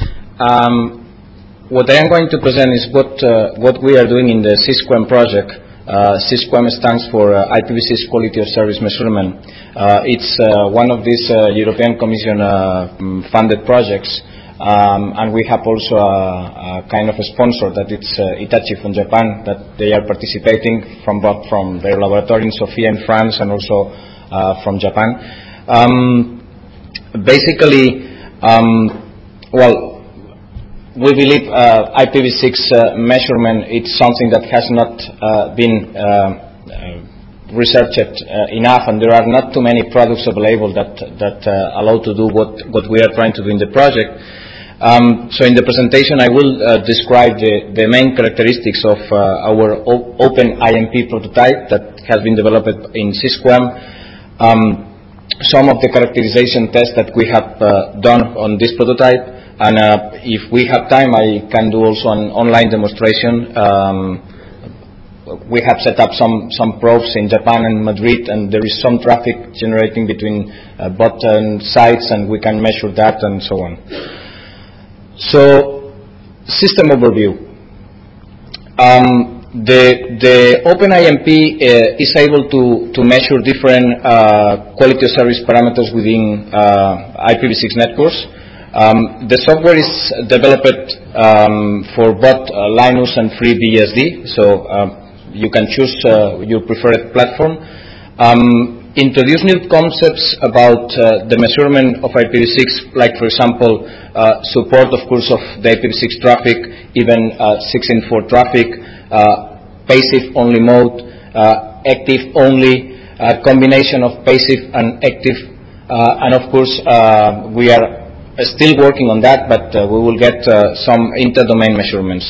What I am going to present is what we are doing in the SysQuem project. SysQuem stands for IPv6 Quality of Service Measurement. It's one of these European Commission funded projects. And we have also a kind of a sponsor, that it's Hitachi from Japan, that they are participating from their laboratory in Sofia in France and also from Japan. Basically, we believe IPv6 measurement is something that has not been researched enough, and there are not too many products available that allow to do what we are trying to do in the project. So in the presentation I will describe the main characteristics of our open IMP prototype that has been developed in SysQuem, some of the characterization tests that we have done on this prototype, and if we have time I can do also an online demonstration. We have set up some probes in Japan and Madrid, and there is some traffic generating between both sites, and we can measure that and so on. So, system overview. The OpenIMP is able to measure different quality of service parameters within IPv6 networks. The software is developed for both Linux and FreeBSD, so you can choose your preferred platform. Introduce new concepts about the measurement of IPv6, like, for example, support, of course, of the IPv6 traffic, even 16.4 traffic, passive only mode, active only, combination of passive and active, and of course we are still working on that, but we will get some inter-domain measurements.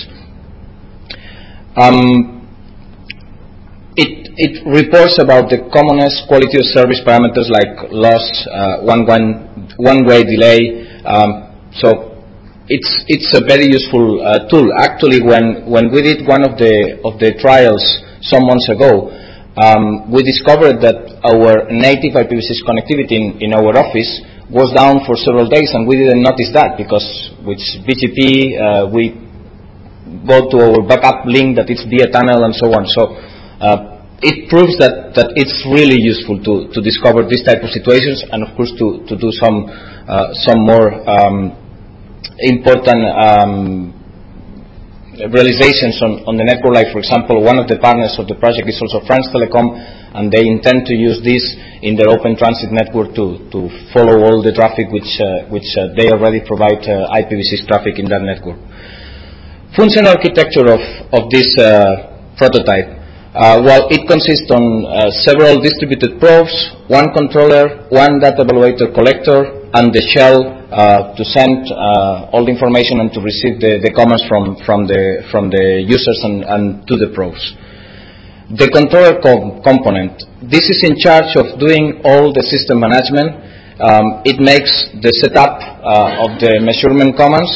It reports about the commonest quality of service parameters like loss, one-way delay. So it's a very useful tool. Actually, when we did one of the trials some months ago, we discovered that our native IPv6 connectivity in our office was down for several days, and we didn't notice that because with BGP we go to our backup link that it's via tunnel and so on. So it proves that it's really useful to discover this type of situations, and of course to do some more important realizations on the network. Like, for example, one of the partners of the project is also France Telecom, and they intend to use this in their open transit network to follow all the traffic which they already provide IPv6 traffic in that network. Functional architecture of this prototype. Well, it consists on several distributed probes, one controller, one data evaluator collector, and the shell to send all the information and to receive the comments from the users and to the probes. The controller component. This is in charge of doing all the system management. It makes the setup of the measurement commands,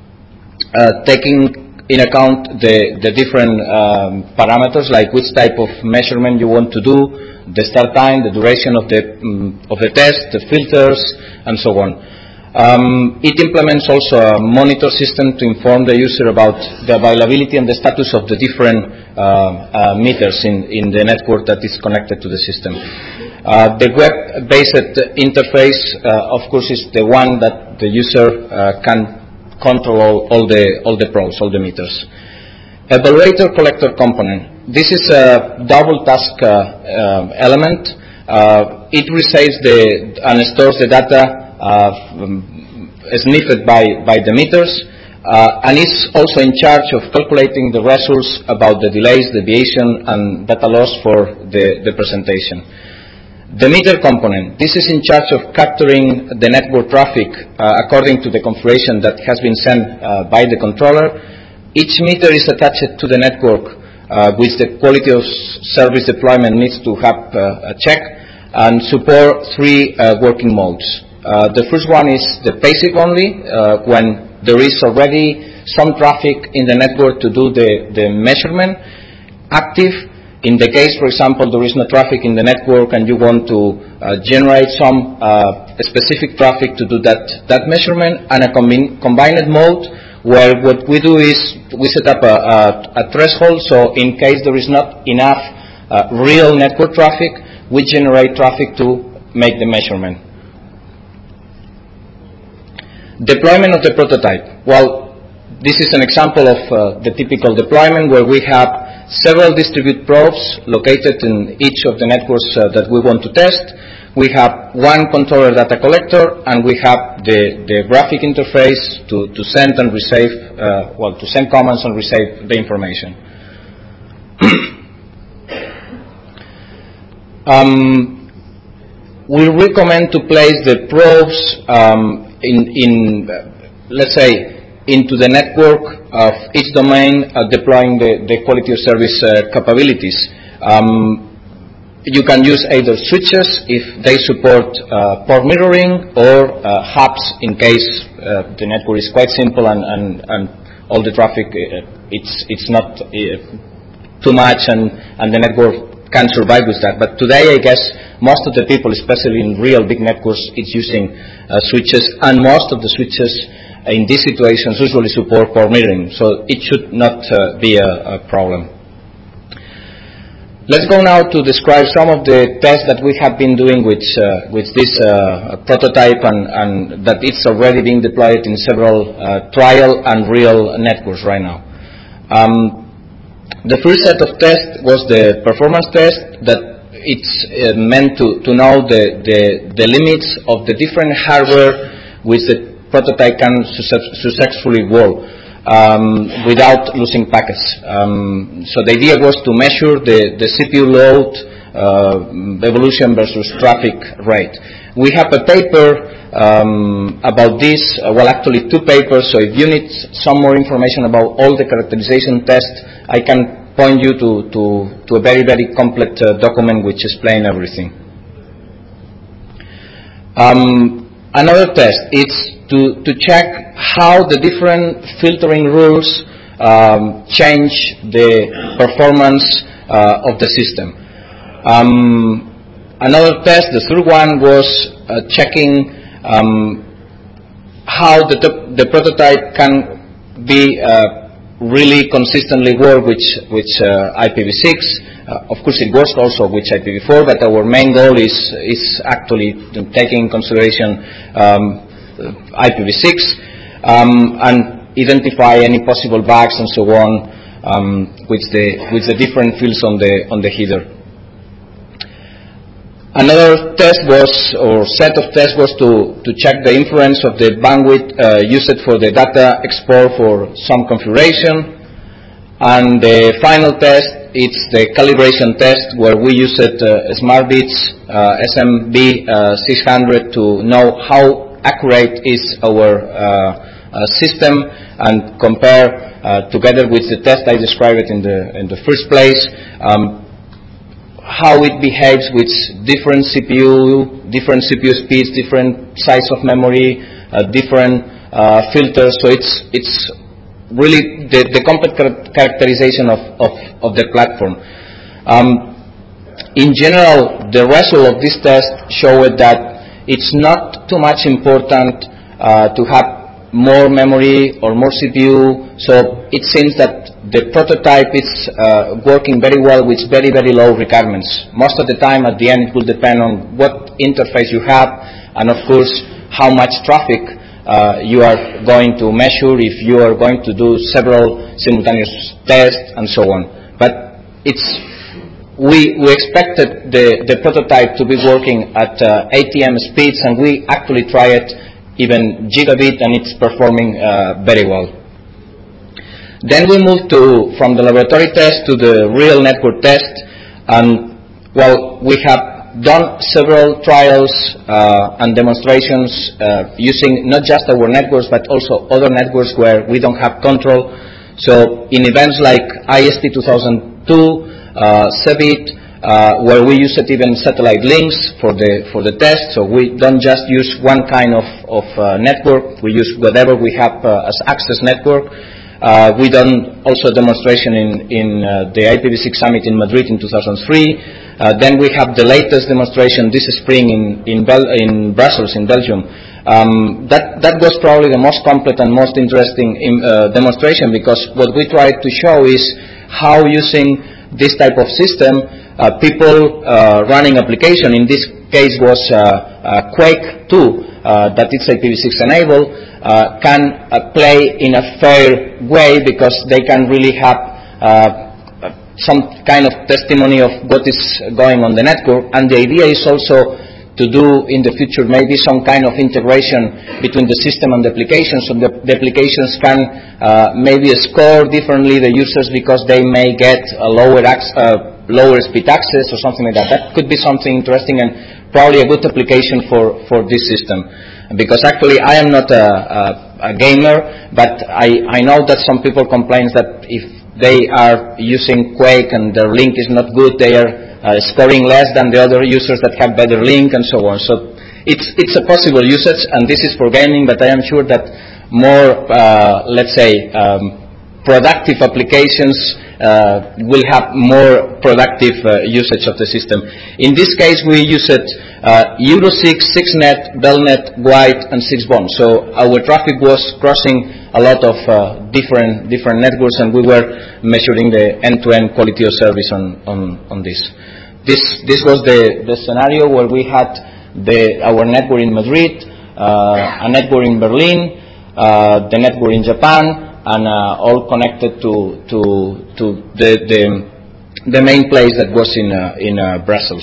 taking in account the different parameters, like which type of measurement you want to do, the start time, the duration of the test, the filters, and so on. It implements also a monitor system to inform the user about the availability and the status of the different meters in the network that is connected to the system. The web-based interface, of course, is the one that the user can control all the probes, all the meters. Evaluator collector component. This is a double task element. It receives and stores the data sniffed by the meters, and is also in charge of calculating the results about the delays, deviation, and data loss for the presentation. The meter component. This is in charge of capturing the network traffic according to the configuration that has been sent by the controller. Each meter is attached to the network which the quality of service deployment needs to have a check, and support three working modes. The first one is the basic only, when there is already some traffic in the network to do the measurement. Active, in the case, for example, there is no traffic in the network and you want to generate some specific traffic to do that measurement. And a combined mode, where what we do is we set up a threshold, so in case there is not enough real network traffic, we generate traffic to make the measurement. Deployment of the prototype. Well, this is an example of the typical deployment, where we have several distributed probes located in each of the networks that we want to test. We have one controller data collector, and we have the graphic interface to send and receive, to send comments and receive the information. We recommend to place the probes let's say, into the network of each domain, deploying the quality of service capabilities. You can use either switches if they support port mirroring, or hubs in case the network is quite simple and all the traffic it's not too much, and the network can survive with that. But today, I guess, most of the people, especially in real big networks, it's using switches, and most of the switches in these situations usually support port mirroring, so it should not be a problem. Let's go now to describe some of the tests that we have been doing with this prototype, and that it's already being deployed in several trial and real networks right now. The first set of tests was the performance test, that it's meant to know the limits of the different hardware which the prototype can successfully work without losing packets. So the idea was to measure the CPU load evolution versus traffic rate. We have a paper about this, well, actually two papers, so if you need some more information about all the characterization tests, I can point you to a very, very complete document which explains everything. Another test is to check how the different filtering rules change the performance of the system. Another test, the third one, was checking how the prototype can be really consistently work with IPv6. Of course, it works also with IPv4, but our main goal is actually taking in consideration IPv6. And identify any possible bugs and so on with the different fields on the header. Another test was, or set of tests was to check the inference of the bandwidth used for the data export for some configuration. And the final test, it's the calibration test where we used SmartBits SMB600 to know how accurate is our system and compare together with the test I described in the first place, how it behaves with different CPU speeds, different size of memory, different filters. So it's really the complete characterization of the platform. In general, the result of this test showed that it's not too much important to have more memory or more CPU. So it seems that the prototype is working very well with very, very low requirements. Most of the time, at the end, it will depend on what interface you have and, of course, how much traffic you are going to measure, if you are going to do several simultaneous tests, and so on. But we expected the prototype to be working at ATM speeds, and we actually tried it even gigabit, and it's performing very well. Then we moved from the laboratory test to the real network test, and well, we have done several trials and demonstrations using not just our networks but also other networks where we don't have control. So in events like IST 2002, CEBIT, where we use even satellite links for the test. So we don't just use one kind of network. We use whatever we have as access network. We done also a demonstration in the IPv6 summit in Madrid in 2003. Then we have the latest demonstration this spring in Brussels, in Belgium. That was probably the most complete and most interesting demonstration, because what we tried to show is how, using this type of system, people running application, in this case was Quake 2, that is IPv6 enabled, can play in a fair way, because they can really have some kind of testimony of what is going on the network. And the idea is also to do in the future maybe some kind of integration between the system and the application, so the applications can maybe score differently the users because they may get a lower speed access or something like that. That could be something interesting and probably a good application for this system. Because actually I am not a gamer, but I know that some people complain that if they are using Quake and their link is not good, they are scoring less than the other users that have better link and so on. So it's a possible usage, and this is for gaming, but I am sure that more, let's say, productive applications will have more productive usage of the system. In this case, we used Euro 6, 6net, Belnet, White, and 6Bond. So our traffic was crossing a lot of different networks, and we were measuring the end-to-end quality of service on this. This was the scenario where we had our network in Madrid, a network in Berlin, the network in Japan, and all connected to the main place that was in Brussels.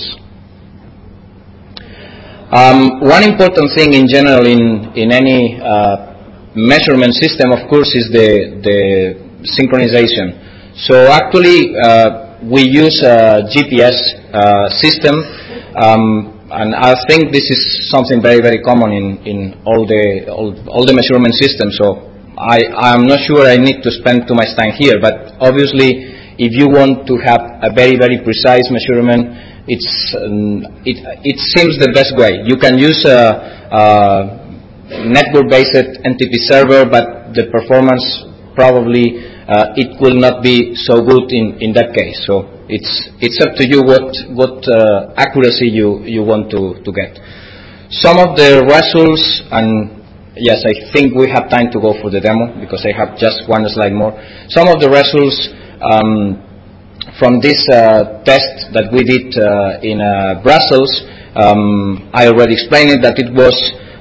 One important thing in general in any measurement system, of course, is the synchronization. So actually, we use a GPS system, and I think this is something very, very common in all the measurement systems. So I'm not sure I need to spend too much time here, but obviously, if you want to have a very, very precise measurement, it seems the best way. You can use a network-based NTP server, but the performance probably it will not be so good in that case. So it's up to you what accuracy you want to get. Some of the results, and yes, I think we have time to go for the demo because I have just one slide more. Some of the results from this test that we did in Brussels, I already explained it, that it was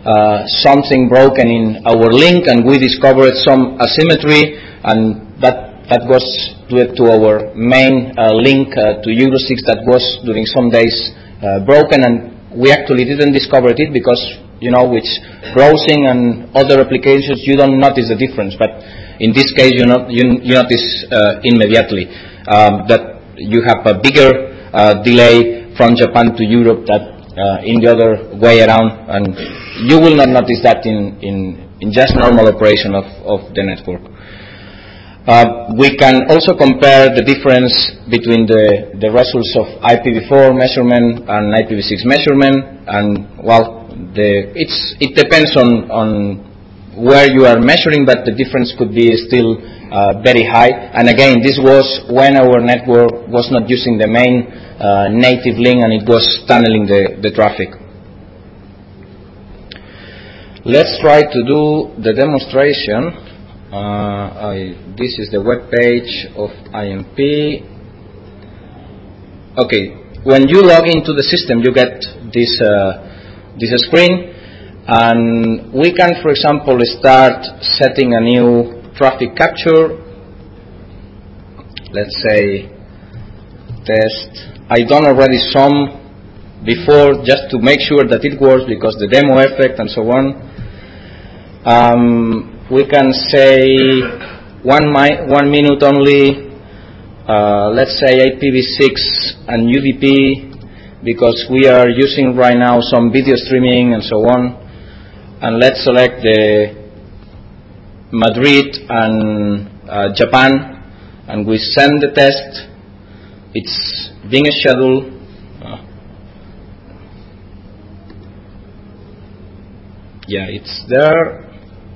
something broken in our link, and we discovered some asymmetry, and that was due to our main link to Euro 6 that was during some days broken, and we actually didn't discover it because, with browsing and other applications, you don't notice the difference. But in this case, you notice immediately that you have a bigger delay from Japan to Europe than in the other way around, and you will not notice that in just normal operation of the network. We can also compare the difference between the results of IPv4 measurement and IPv6 measurement, and it depends on where you are measuring, but the difference could be still very high. And again, this was when our network was not using the main native link and it was tunneling the traffic. Let's try to do the demonstration. This is the web page of IMP. Okay, when you log into the system, you get this screen, and we can, for example, start setting a new traffic capture. Let's say test. I done already some before just to make sure that it works, because the demo effect and so on. We can say 1 minute only, let's say IPv6 and UDP, because we are using right now some video streaming and so on. And let's select the Madrid and Japan, and we send the test. It's being scheduled. Yeah, it's there.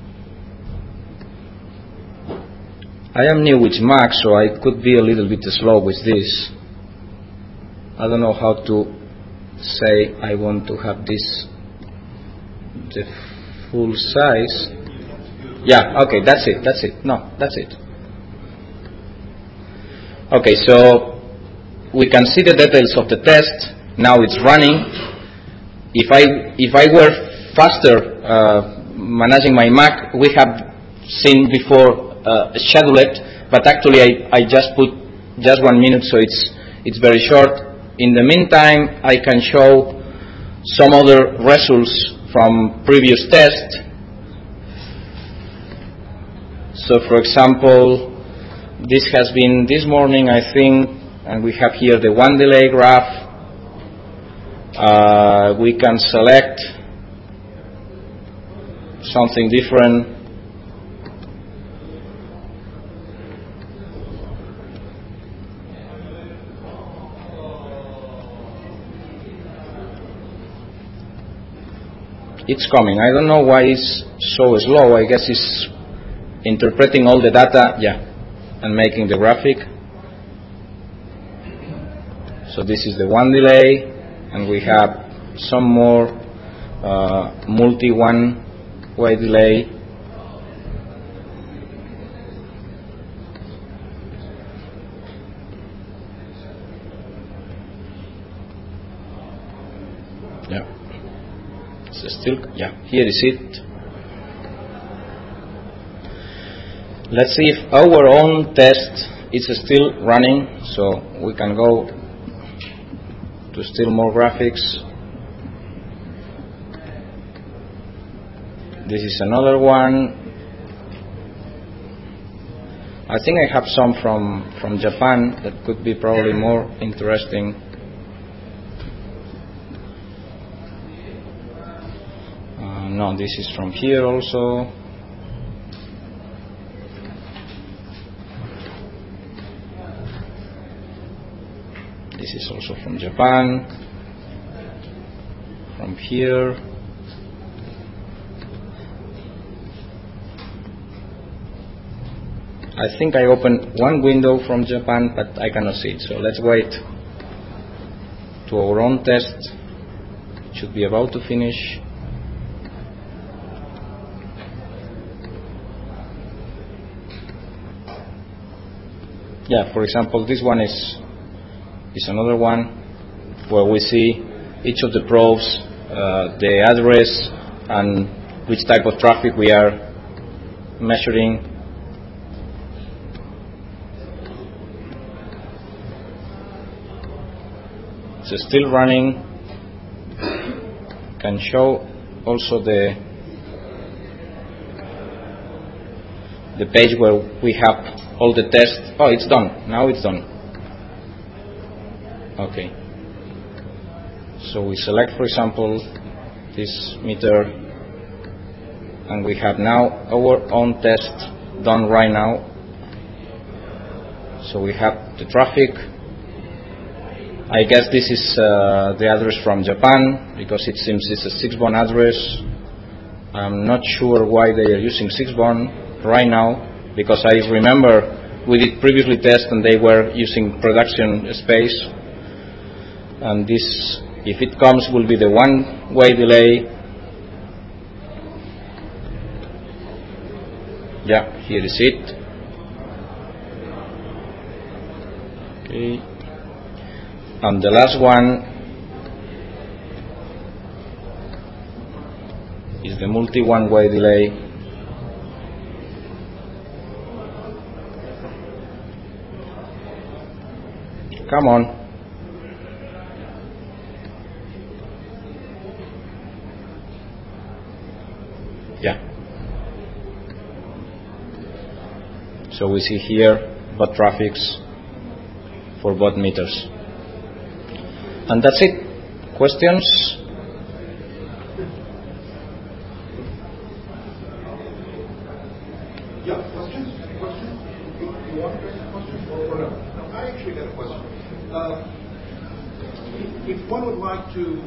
I am new with Mac, so I could be a little bit slow with this. I don't know how to say I want to have this the full size. Yeah, okay, that's it. No, that's it. Okay, so we can see the details of the test. Now it's running. If I were faster managing my Mac, we have seen before schedule it, but actually I just put just 1 minute, so it's very short. In the meantime, I can show some other results from previous tests. So, for example, this has been this morning, I think, and we have here the one delay graph. We can select something different. It's coming. I don't know why it's so slow. I guess it's interpreting all the data, and making the graphic. So this is the one delay, and we have some more multi one-way delay. Here is it. Let's see if our own test is still running, so we can go to still more graphics. This is another one. I think I have some from Japan that could be probably more interesting. No, this is from here also. This is also from Japan. From here. I think I opened one window from Japan, but I cannot see it. So let's wait to our own test. It should be about to finish. Yeah, for example, this one is another one where we see each of the probes, the address, and which type of traffic we are measuring. It's still running. Can show also the page where we have all the tests. Oh, it's done. Now it's done. Okay. So we select, for example, this meter, and we have now our own test done right now. So we have the traffic. I guess this is the address from Japan, because it seems it's a 6-bond address. I'm not sure why they are using 6-bond right now, because I remember we did previously test and they were using production space. And this, if it comes, will be the one-way delay. Yeah, here is it. Okay. And the last one is the multi-one-way delay. Come on. Yeah. So we see here bot traffics for bot meters. And that's it. Questions? Yeah, questions? You want to ask a question or no? No, I actually got a question. If one would like to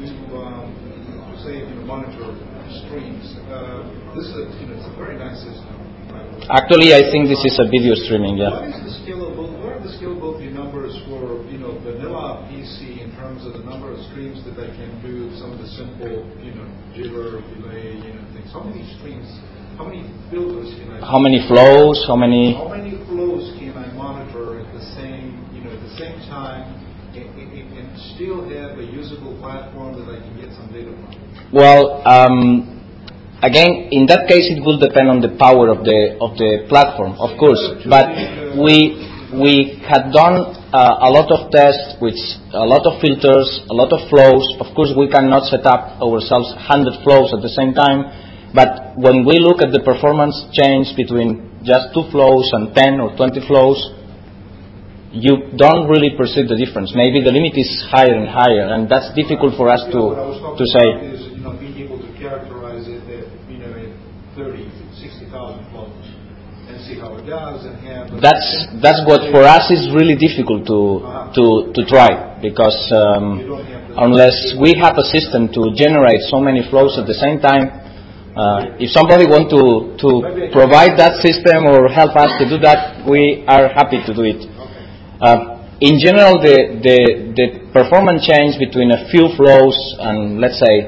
say, monitor streams, this is it's a very nice system. Right? Actually, I think this is a video streaming. Yeah. What are the scalability numbers for vanilla PC in terms of the number of streams that I can do? Some of the simple jitter, delay, things. How many streams? How many filters can I? How many flows? How many flows can I monitor at the same time and still have a usable platform that I can get some data from? Well, again, in that case, it will depend on the power of the platform, of course. But we had done a lot of tests with a lot of filters, a lot of flows. Of course, we cannot set up ourselves 100 flows at the same time. But when we look at the performance change between just 2 flows and 10 or 20 flows, you don't really perceive the difference. Maybe the limit is higher and higher, and that's difficult for us to say. Is, being able to characterize it at 30, 60,000 flows and see how it does, and have. That's what for us is really difficult to try, because unless we have a system to generate so many flows at the same time. If somebody wants to provide that system or help us to do that, we are happy to do it. In general, the performance change between a few flows and, let's say,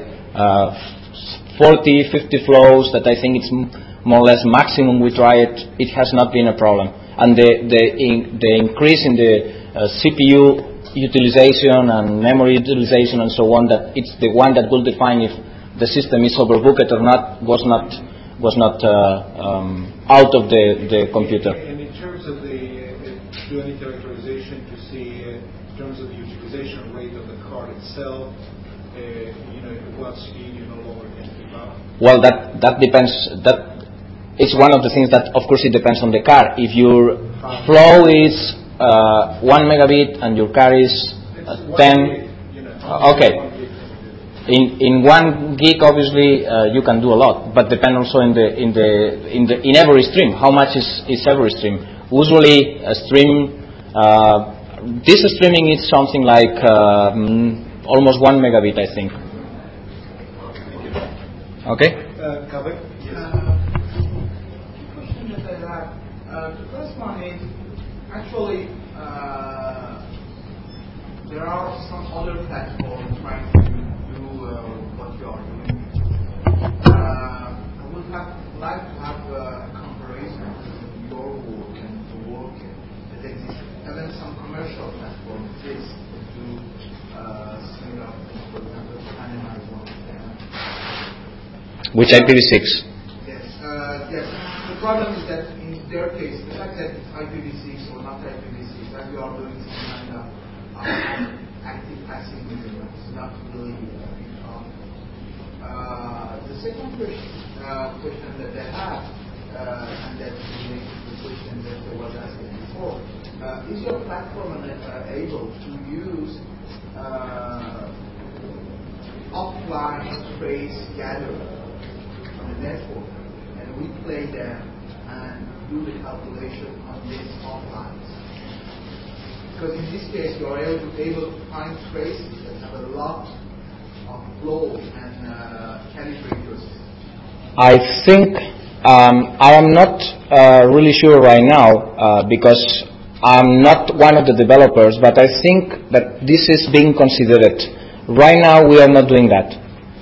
40, 50 flows, that I think it's more or less maximum we try it has not been a problem. And the increase in the CPU utilization and memory utilization and so on, that it's the one that will define if the system is overbooked or not, was not out of the computer. And in terms of do any characterization to see in terms of the utilization rate of the card itself, at what speed you no longer can keep up? Well, that depends. That it's one of the things that, of course, it depends on the car. If your flow is 1 megabit and your car is 10, okay. In 1 gig, obviously, you can do a lot, but depend also in every stream. How much is every stream? Usually, a stream. This streaming is something like almost 1 megabit, I think. Okay. Question that I have. The first one is actually there are some other platforms trying to what you are doing. I would like to have a comparison between your work and the work that exists. And then some commercial platforms exist that do similar things, for example, Animalize one of them. Which IPv6? Yes. Yes. The problem is that in their case, the fact that it's IPv6 or not IPv6, that we are doing some kind of active passive measurement, it's not really a big problem. The second question that they have, and that relates to the question that was asked before, is your platform able to use offline trace gathering on the network and replay them and do the calculation on this offline? Because in this case, you are able to find traces that have a lot of flow and calibrators. I think I am not really sure right now because I'm not one of the developers, but I think that this is being considered. Right now we are not doing that.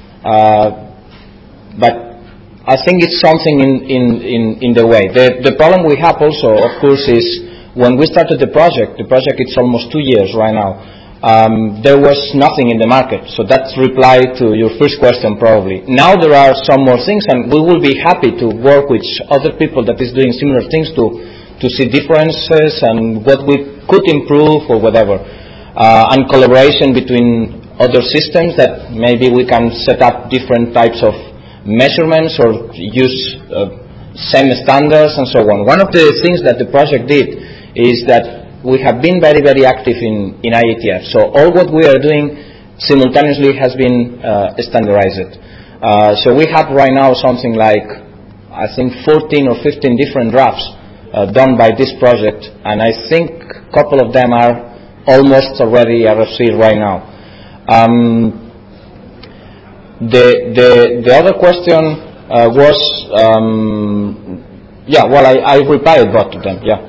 But I think it's something in the way. The problem we have also, of course, is when we started the project it's almost 2 years right now. There was nothing in the market. So that's reply to your first question probably. Now there are some more things, and we will be happy to work with other people that is doing similar things to see differences and what we could improve or whatever. And collaboration between other systems that maybe we can set up different types of measurements or use same standards and so on. One of the things that the project did is that we have been very, very active in IETF. So all what we are doing simultaneously has been standardized. So we have right now something like, I think, 14 or 15 different drafts done by this project, and I think a couple of them are almost already RFC right now. The other question was, I replied both to them, yeah.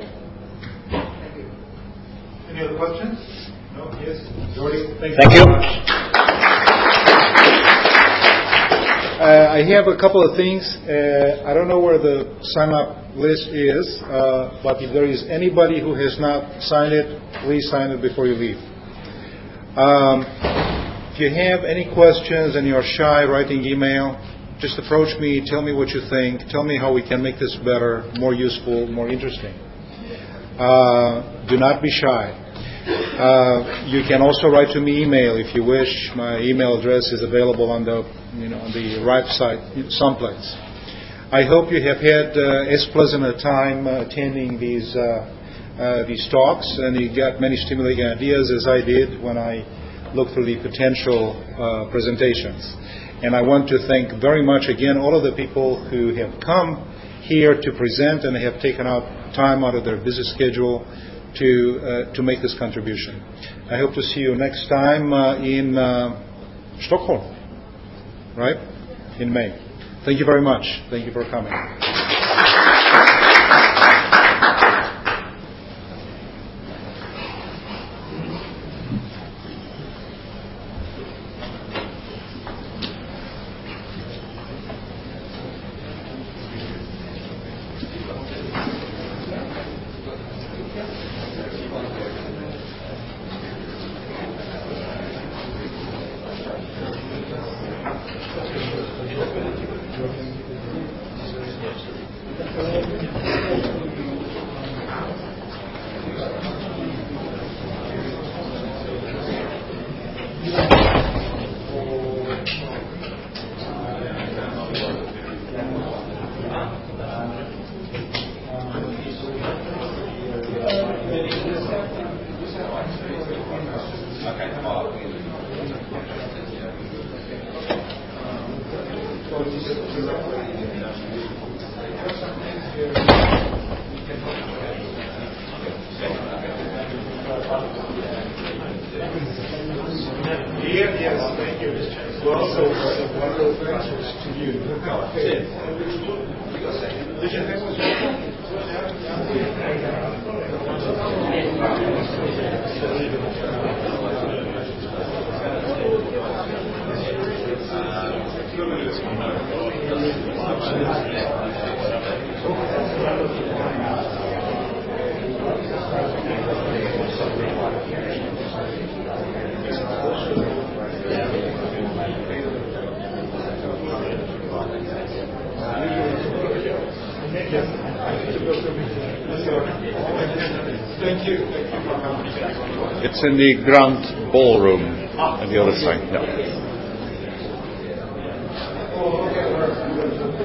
Any other questions? No? Yes? Jordi, Thank you. I have a couple of things. I don't know where the sign-up list is, but if there is anybody who has not signed it, please sign it before you leave. If you have any questions and you're shy writing email, just approach me, tell me what you think, tell me how we can make this better, more useful, more interesting. Do not be shy. You can also write to me email if you wish. My email address is available on the right side someplace. I hope you have had as pleasant a time attending these talks, and you got many stimulating ideas as I did when I looked through the potential presentations. And I want to thank very much again all of the people who have come here to present and have taken out time out of their busy schedule to make this contribution. I hope to see you next time in Stockholm, right? In May. Thank you very much. Thank you for coming. It's in the grand ballroom on the other side. Yeah.